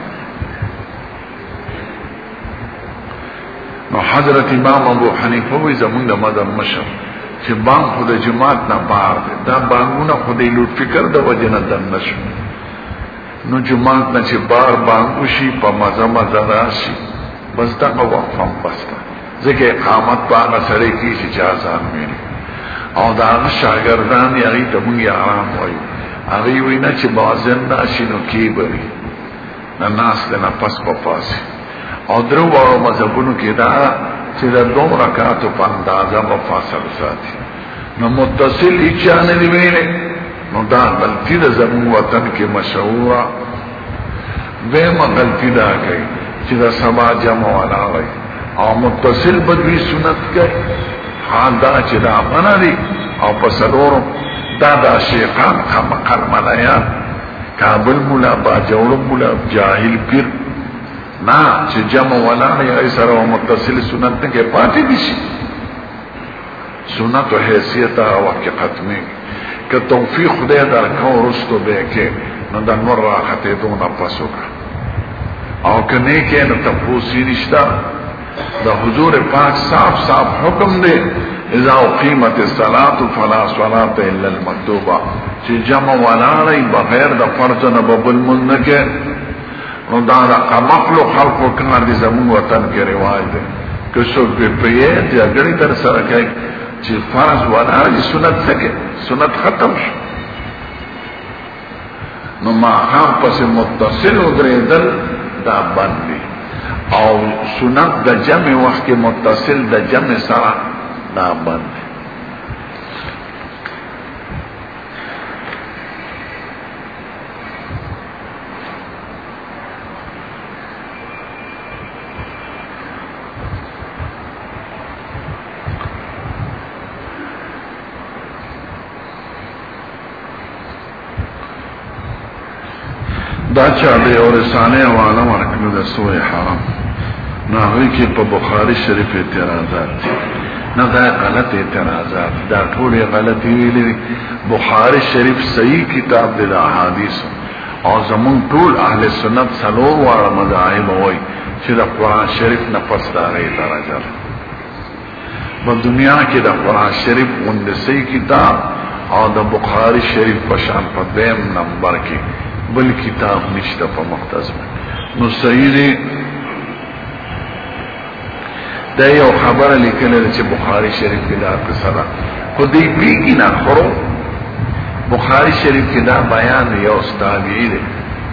Speaker 1: نو حضرت امام ابو حنیفه وی زمون دا مذہب مشر چې بان خود جماعت نه بار دا بانګونه خودی لوټ فکر د وجنه دن نشو نو جماعت نه چې بار بانګو شي په مزه مزه راشي بس دا وقفم بستا ځکه اقامت په هغه سره کې چې ځان ویني او دا شاګردان یې ته مونږ آرام وایو هغه وینا چې بازن ناشي نو کې بری نه ناس نه پس په پاس او درو ورو مذهبونو کې دا چې دا دوم رکعاتو په اندازه مفاصل ساتي نو متصل اچانه دی ویلې نو دا غلطی د زمون وطن کې مشهوره وېما غلطی دا کوي چې دا سما جمع ولا وي او متصل بدوی سنت کوي حال دا چې دا منا دي او پسلورم دا دا شیخان خمقل ملایان کابل مولا باجوړ مولا جاهل پیر نا چې جمع ولا نه ایسر او متصل سنت نه کې پاتې دي شي سنت او حیثیت او حقیقت می که توفیق خدای درکو رستو به کې نو د نور راحته دونه پاسوکا او کنه کې نو تفوسی نشتا د حضور پاک صاحب صاحب حکم دی اذا قیمت الصلاة فلا صلاة الا المکتوبه چې جمع ولاړی بغیر د فرض نه ببل منکه نو دا د مخلوق خلقو کار دي زموږ وطن کې رواج دی که څوک په پیه دې اګړي تر سره کوي چې فرض ولاړی سنت څخه سنت ختم شو نو ما هم پس متصل ودریدل دا باندې او سنت د جمع وخت کې متصل د جمع سره دا باندې دا چا دی او رسانه والا ورکړه د سوې حرام ناوی کې په بخاری شریف اعتراضات دي نه دا غلط اعتراضات دا ټول غلطي ویلي بخاری شریف صحیح کتاب دی د احادیث او زمون ټول اهل سنت څلور واړه مذاهب وایي چې د قران شریف نه پس دا غي درجه ده په دنیا کې د قران شریف غونډه صحیح کتاب او د بخاری شریف په شان په دیم نمبر کې بل کتاب نشته په مختصر نو صحیح دی دا یو خبره لیکل چې بخاری شریف کې دا قصه خو دې پیګی نه خورو بخاری شریف کې دا بیان یو استادی دی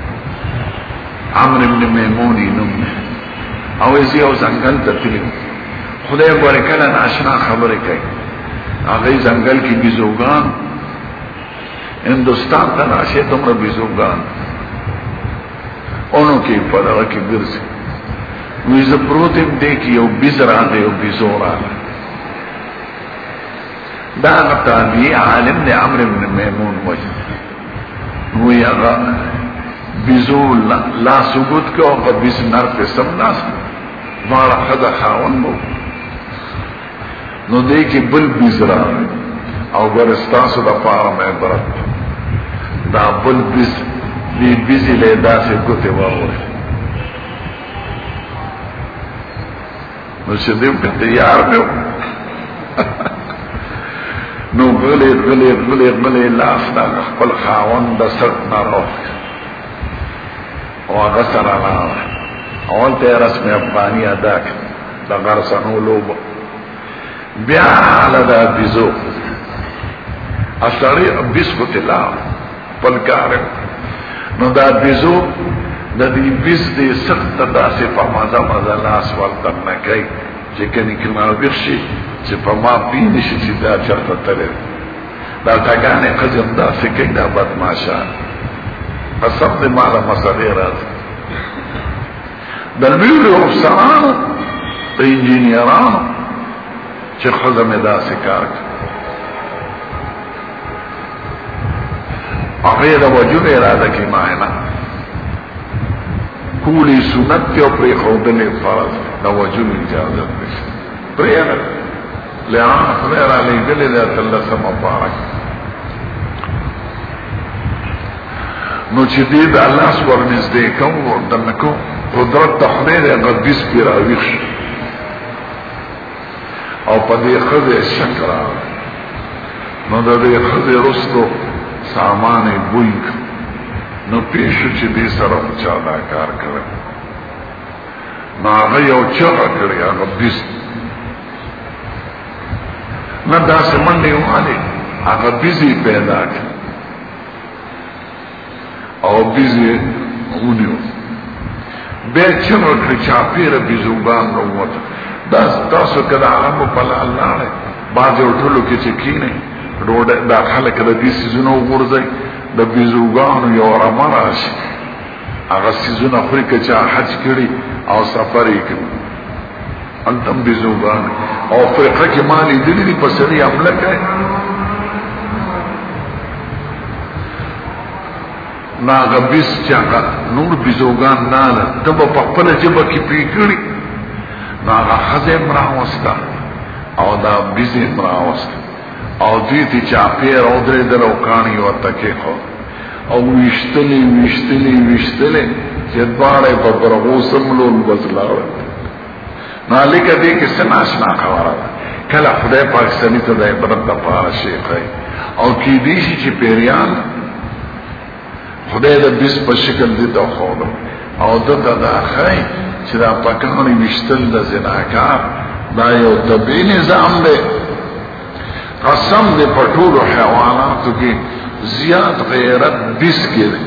Speaker 1: عمرو بن میمونی نوم او یې یو ځنګل ته تللی خدای ورکړه ناشنا خبره کوي هغه ځنګل کې بيزوګان هندوستان ته راشه تمره بيزوګان اونو کې په هغه کې ګرځي وی ز پروتم دې کې یو بيزرا دی یو بيزورا دا غتابي عالم دی عمرو بن میمون وجه وی هغه بيزول لا سقوط کو په بيز نر په سم ناس مال خدا خاون مو نو دې کې بل بيزرا او ورستاسو د پاره مې برت دا بل بيز دې بيز له داسې کوته وره نو چې دې په تیار دی نو غلې غلې غلې غلې لاس دا خپل خاون د سر نه راو او هغه سره راو اول ته رسم افغاني ادا د غرسانو لوب بیا لدا بيزو اصلي بسکوت لا پلکار نو دا بيزو د دې بیس دې سخت داسې په مازه مازه لاس ورته نه کوي چې کني کله ورشي چې په ما پین شي چې دا چرته تلل دا څنګه قزم دا فکر دا بدمعشا قسم دې مال مسلې راځي بل ویلو افسرانو د انجینیرانو چې خدمت دا کار کوي هغه د وجود اراده کې معنی کولی سنت ته او پرې خودنه فرض دا وجود اجازه ده پرې نه لعان خبر علی دل له الله سم مبارک نو چې دې د الله سور نږدې کوم ورته کو قدرت تحمل غدیس پیراویخ او په دې خدای شکر نو د دې خدای رستو سامان بوینک نو پیشو چې دې سره چا دا کار کړ نو هغه یو چغه کړی هغه بیس نه دا سمندې وانه هغه بیزي پیدا کړ او بیزي ونیو به چغه کړی چا پیر بیزوګان وروت دا تاسو کله هغه په الله نه باز ټولو کې چې کینه روډ دا خلک د دې سيزونو ورځي د بيزوګانو یو رمراش هغه سيزونه خوري چې حج کړي او سفر یې کړي انتم بزوغان او فرقه کې مالی دلی دی پسری عمله کوي ناغه بیس چاګه نور بزوغان نه تب په خپل جبه کې پیګړي ناغه خزه مراوستا او دا بیزی مراوستا او دوی تی چاپیر او درې درو کانی ورته کې خو او وشتلی وشتلی وشتلی چې دواره په برغو سملول بزلاوه نالیک دې کې سناشنا خبره کله خدای پاک سړي ته د عبرت د پاره شیخ او کې دې شي چې پیریان خدای د بیس په شکل دې ته خو او دته دا خای چې دا پکانې وشتل د زناکار دا یو طبيعي نظام دی قسم دې په ټولو حیواناتو کې زیات غیرت بیس کې دی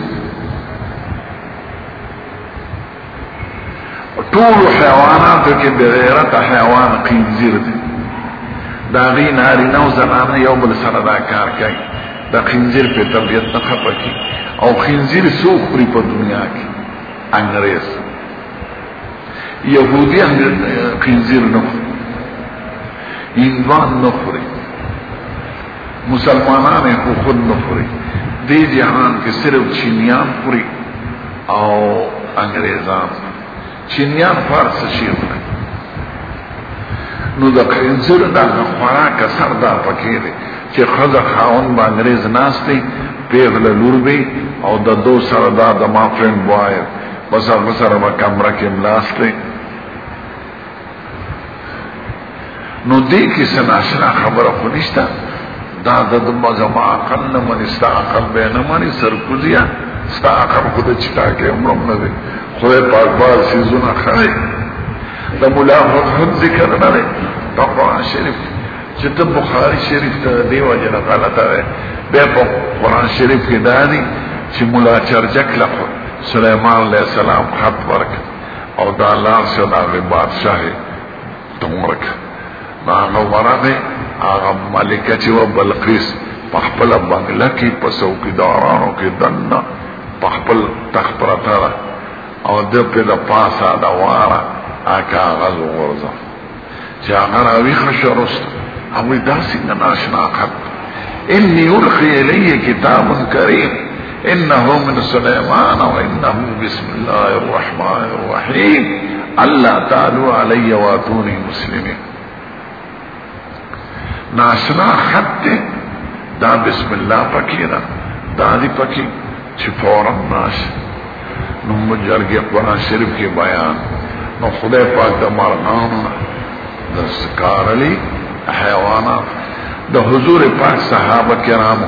Speaker 1: ټول حیواناتو کې د غیرت حیوان خنزیر دی دا غي ناری نو زنانه یو بل سره دا کار کوي دا خنزیر په طبيعت نه خپکی او خنزیر سوق پری په دنیا کې انګريز يهودي خنزیر نه هندوان نه خوري مسلمانان خو خود نه خوري دې جهان کې صرف چینیان خوري او انګريزان چینیان فارس شیر نو دا خنزیر دا خوراک سر دا پکی دی چه خز خاون با انگریز ناستی پیغل لور بی او دا دو سر دا دا ما فرین بوائی بسر بسر با کمرک املاستی نو دی کسی ناشنا خبر خونشتا دا دا دم زما عقل نمانی ستا عقل بے نمانی سرکوزیا ستا عقل خود چتا که امرم ندی خدای پاک بار سیزونا خواهی دا ملا خود ذکر نده دا قرآن شریف چطب بخاری شریف تا دیو جنا غلطا ہے بے پا قرآن شریف کی دادی چی ملا چرجک لخو سلیمان علیہ السلام خط ورک او دا لار سے داغی بادشاہ تمرک نا آغا ورده آغا ملکہ چی و بلقیس پخپل بنگلہ کی پسوکی دارانو کی دننا پخپل تخپرتارا او دو پی دا پاسا دا وارا آکا آغاز ورزا چی آغا راوی خشرست اوی داسی ناشنا خط انی القی الی کتاب کریم انہو من سلیمان و انہو بسم اللہ الرحمن الرحیم اللہ تعالو علی واتونی مسلمین ناشنا خط تے دا بسم اللہ پکی نا دا دی پکی چی فورا ناش نو مجرگی قرآن شریف کی بیان نو خدای پاک دا مرغان دا سکارلی حیوانات دا حضور پاک صحابہ کرامو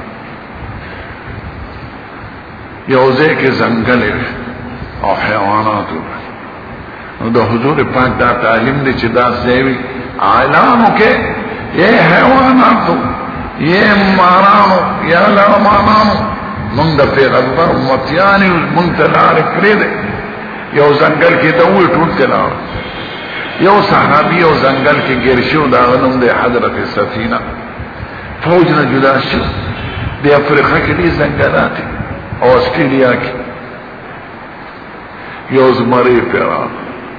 Speaker 1: یوزے کے زنگلے او حیواناتو نو دا حضور پاک دا تعلیم دی چی دا سیوی اعلانو کے یہ حیواناتو یہ مارانو یا لرمانانو من دا پیغمبر امتیانی من تلار پریدے یو زنگل کی دوی ٹوٹ تلار یو صحابی یو زنگل کی گرشو دا غنم دے حضرت سفینہ فوج نہ جدا شو دے افریقہ کی دی زنگلاتی او آسٹریلیا کی یو زمری پیران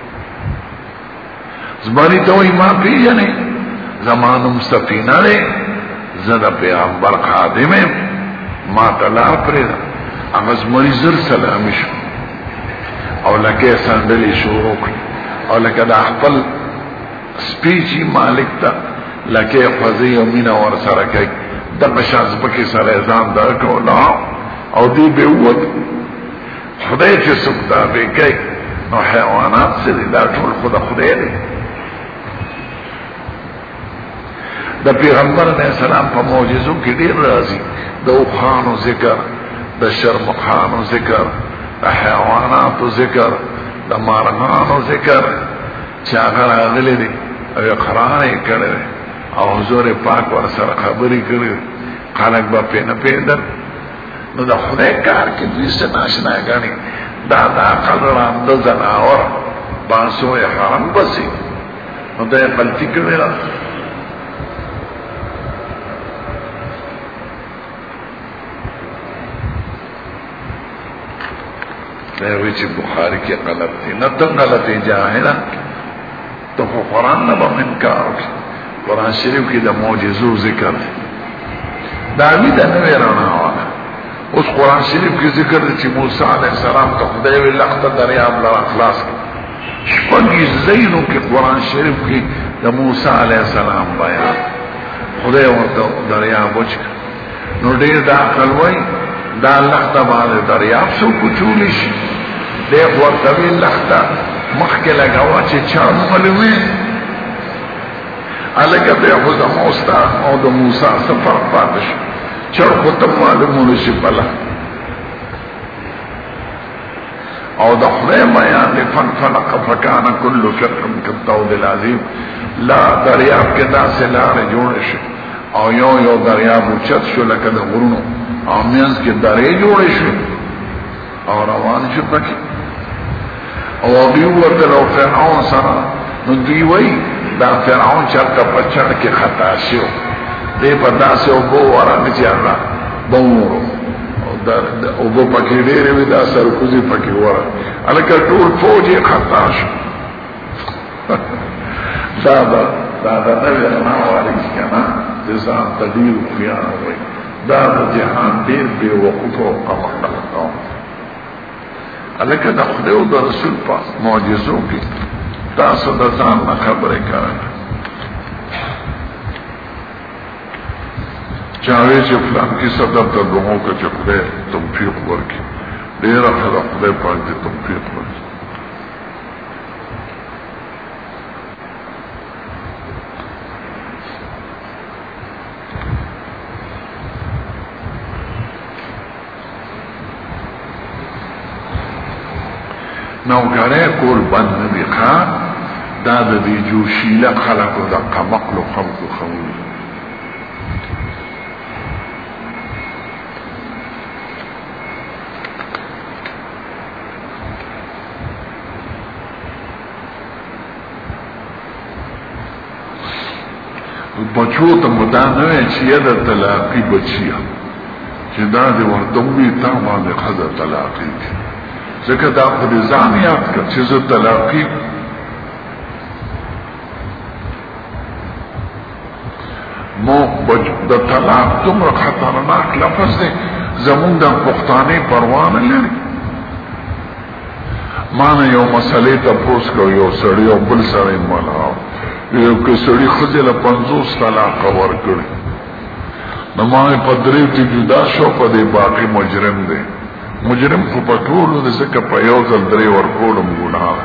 Speaker 1: زمری توی ما پی جنے زمانم سفینہ لے زدہ پیغمبر خادمیں ما تلار پریدا اغز مریضر سلامی شو او لکه سندلی شروع کړ او لکه د خپل سپیچی مالک تا لکه فضی او مینا ور سره کوي د بشاز پکې سره ځان درکو لا او دی به ووت خدای چې سپتا به کوي نو حیوانات سره دا ټول خدا خدای دی د پیغمبر علیہ السلام په معجزو کې ډیر راځي د اوخانو ذکر د شرمخانو ذکر د حیواناتو ذکر د مارغانو ذکر چې هغه راغلي دي او قرآن یې کړی او حضور پاک ور سره خبرې کړې خلک به پې نه پېدل نو د خدای کار کې دوی څه ناشنا ګڼي دا د عقل ړانده ځناور بانسو یې حرم بسي نو دا یې غلطي کړې ده وی چې بخاری کې غلط دي نه ته غلطي جاهله تو قرآن نبا منکار قرآن شریف کی دا معجزو ذکر داوی دا نوی رانا وانا اس قرآن شریف کی ذکر دا چی موسیٰ علیہ السلام تا خدایوی لخت دریاب لرا خلاص کی شپگی زینو کی قرآن شریف کی دا موسیٰ علیہ السلام بیان خدای ورطا دریاب وچک نو دیر دا قلوی دا لخت بعد دریاب سو کچولیش دیکھ ورطوی لخت مخ کے لگاوا چی چار ملوی علیکہ دیکھو دا موستا او دا موسیٰ سفر پاتش چر خطب معلومونشی پلا او دا خدای بیان دی فن فنق فکانا کلو فرقم کالطود العظیم لا دریاب کے دا سے لار جوڑش او یو یو دریاب اچت شو لکه دا غرونو او مینز کے دری جوڑش او روان شو پکی او اغیو وردل او فرعون سرا نو دیوئی دا فرعون چرکا پچڑ کے خطا شو دے پا دا سے او بو ورا نچی اللہ بورو او بو پکی دیرے وی دا سرکوزی پکی ورا علیکہ طول فوجی خطا شو دا دا دا دا نوی ناوالی کنا جزان تدیر خیان ہوئی دا دا جہان دیر بے وقوف و قمر لگتاؤں علیکہ دا خدیو دا رسول پاس معجزوں کی تاسو دا زان نا خبریں کرنا چاہوے چه فلان کی صدر تا دعوں کا چه خدای توفیق ورکی دیر خدا خدای پاک دی توفیق ورکی نوکرے کول بند نبی خان دا دا دی جوشیل خلق دا قمقل خمق خمول بچو تا مدانوی چیه دا طلاقی بچیا چی دا دی وردوی تا ما دی خدا طلاقی کی ذکر دا خود زان یاد کر چیز طلاقی مو دا طلاق تم را خطرناک لفظ دی زمون دا پختانی پروان لری مانا یو مسئلے تا پوس کرو یو سڑی یو بل سڑی ملاو یو کسڑی خزل پنزوس طلاق ورکڑی نمائی پدریو تی جدا شو پا دی باقی مجرم دی مجرم خو پټولو د زکه په یو ځل درې ورکولم ګناه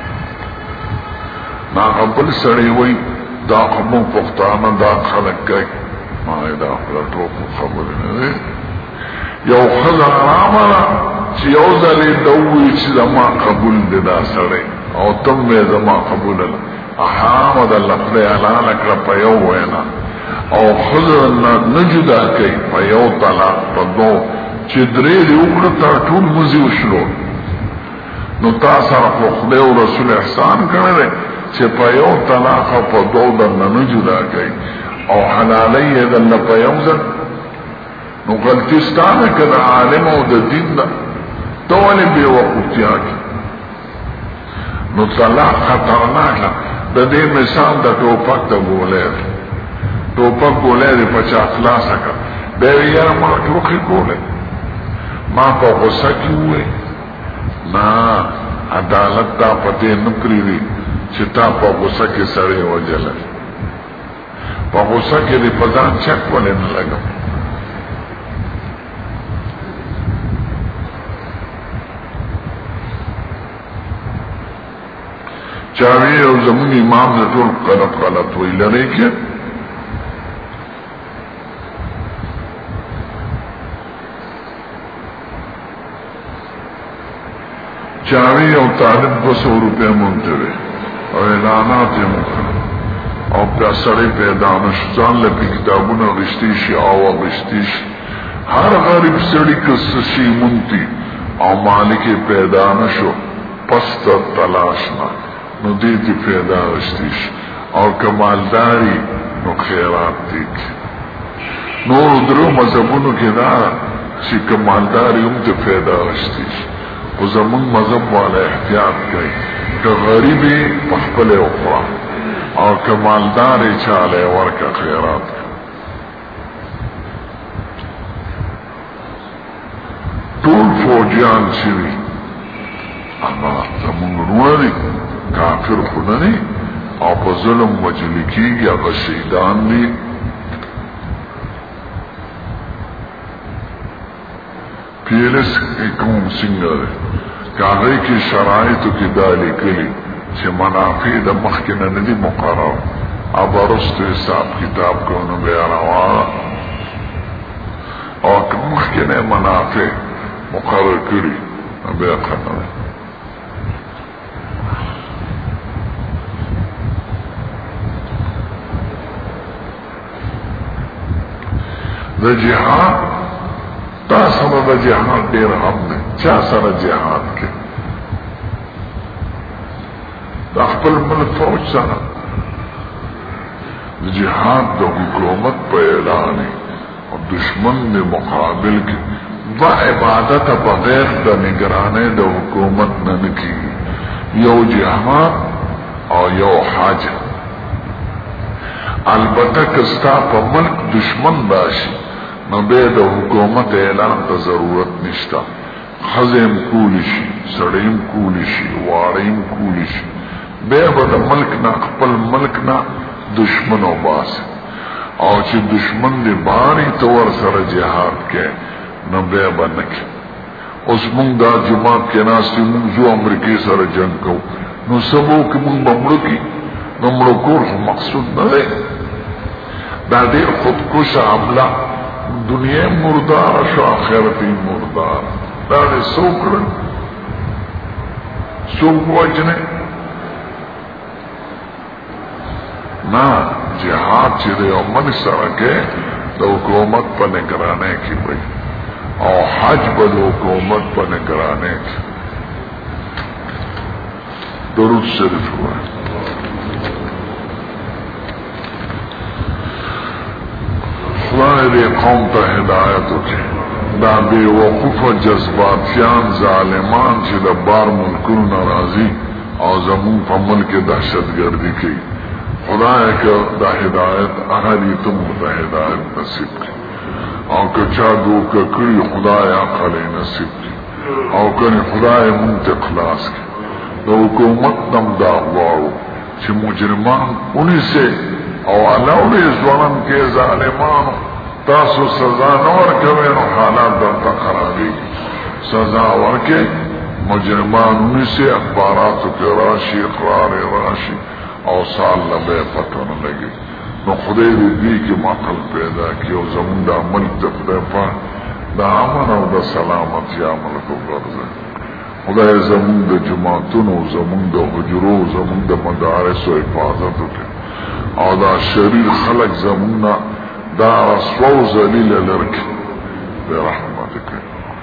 Speaker 1: نا قبل سړی وای دا قوم پښتانه دا خلک کوي ما دا ټول خبره نه یو خزر عامه چې یو ځل دوی چې ما قبول دي دا سړی او تم به زما قبول الله احمد الله خدای اعلان کړ په یو وینا او خزر نه جدا کوي په یو طلاق په دوه چې درې دی وکړه تا ټول مزي وشلو نو تاسو په خدای او رسول احسان کړل چې په یو طلاق او په دوه د نه جدا کوي او حلالي د نه په یو ځل نو غلطی ستانه کړه عالم او د دین دا ټول به وقتیا کی نو طلاق خطرناک د دې مثال د ټوپک د ګولې ټوپک ګولې په چا خلاص کړه به یې ما ټوکی ګولې ما پا غصہ کی ہوئے نا عدالت تا پتے نکری دی چی تا پا غصہ کی سڑے و جلل پا غصہ کی دی پزان چک والے نلگم چاوی او زمون امام نتول قلط قلط وی لرے کے چاوی او طالب بسو روپے منتوے او اعلانات مکن او پیا سڑی پیدانش زان لپی کتابونا غشتیشی آوا غشتیشی ہر غریب سڑی کسشی منتی او مالک پیدانشو پست تلاشنا نو دیتی پیدا غشتیشی او کمالداری نو خیرات دیک نور درو مذہبونو کی دارا چی کمالداری ام تی پیدا غشتیشی و زمون مذہب والا احتیاط کئی که غریبی پخپل اخرى او کمالداری چاله ورکا خیرات طول فوجیان چوی اما زمون رونه دی کافر خودنی او پا ظلم وجلکی یا غشیدان دی پیلس اکوم سنگر کاغی کی شرائطو کی دالی کلی چه منافع دا مخکن ندی مقرر اب رستو حساب کتاب کونو بیاروا او که مخکن منافع مقرر کری بیا خنوی دا جهاد تا سره دا جهاد دیر هم دی چا سره جهاد کے دا خپل ملک فوج سره دا جهاد دا حکومت پا اعلانی اور دشمن دی مقابل کی دا عبادت بغیر دا نگرانے دا حکومت ننکی یو جهاد او یو حاج البته کستا پا ملک دشمن باشی نو بے دا حکومت اعلان تا ضرورت نشتا خزیم کولیشی سڑیم کولیشی واریم کولیشی بے با دا ملک نا خپل ملک نا دشمن و باس او چی دشمن دی باری طور سر جہاد کے نو بے با نکی اس منگ دا جماعت کے ناستی منگ زو امریکی سر جنگ کو نو سبو کی منگ بمڑو کی نو مڑو کور مقصود نلے دا دیر خودکش عملہ دنیا مردار شو آخرتی مردار داڑے سوکرن سوک وجنے نا جہاد چی دے امن سرکے دا حکومت پا نگرانے کی بھئی او حج با دا حکومت پا نگرانے کی درود شریف ہوا ہے خدای دے قوم تا ہدایتو کے دا بے وقوف جذباتیان ظالمان چی دا بار ملکون نرازی او زمون پا ملک دہشت گردی کی خدای که دا ہدایت اہلی تم دا ہدایت نصیب کی او کچا دو ککری خدای عقل نصیب کی او کنی خدای منت اخلاص کی دا حکومت نم دا غوارو چی مجرمان انہی سے او علاوه ځوانان کې ظالمانو تاسو سزا نور کوي نو حالات درته خرابي سزا ورکه مجرمانو سے اخباراتو کې راشي اقرار راشي او سال لبه پتو نه لګي نو خدای دې کې معقل پیدا کړي او زموږ د عمل ته خدای په د امن او د سلامت یا عمل کو ورځي خدای زموږ د جماعتونو زموږ د حجرو زموږ د مدارس او حفاظت وکړي او دا شریر خلق زمونا دا رسو زلیل لرک بے رحمتک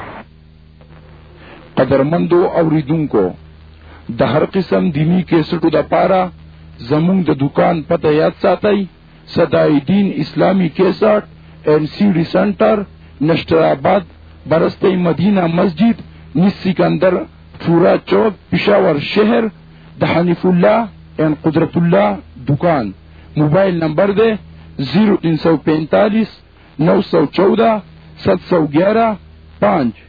Speaker 2: قدرمندو اوریدونکو د هر قسم دینی کیسټو د پارا زمون د دکان پته یاد ساتئ صدای دین اسلامی کیسټ این سی ڈی سنٹر نشتر آباد برستی مدینہ مسجد نس سکندر پورا چوک پشاور شہر د حنیف اللہ این قدرت اللہ دکان موبائل نمبر دے زیرو تین سو پینتالیس نو سو چودہ ست سو گیارہ پانچ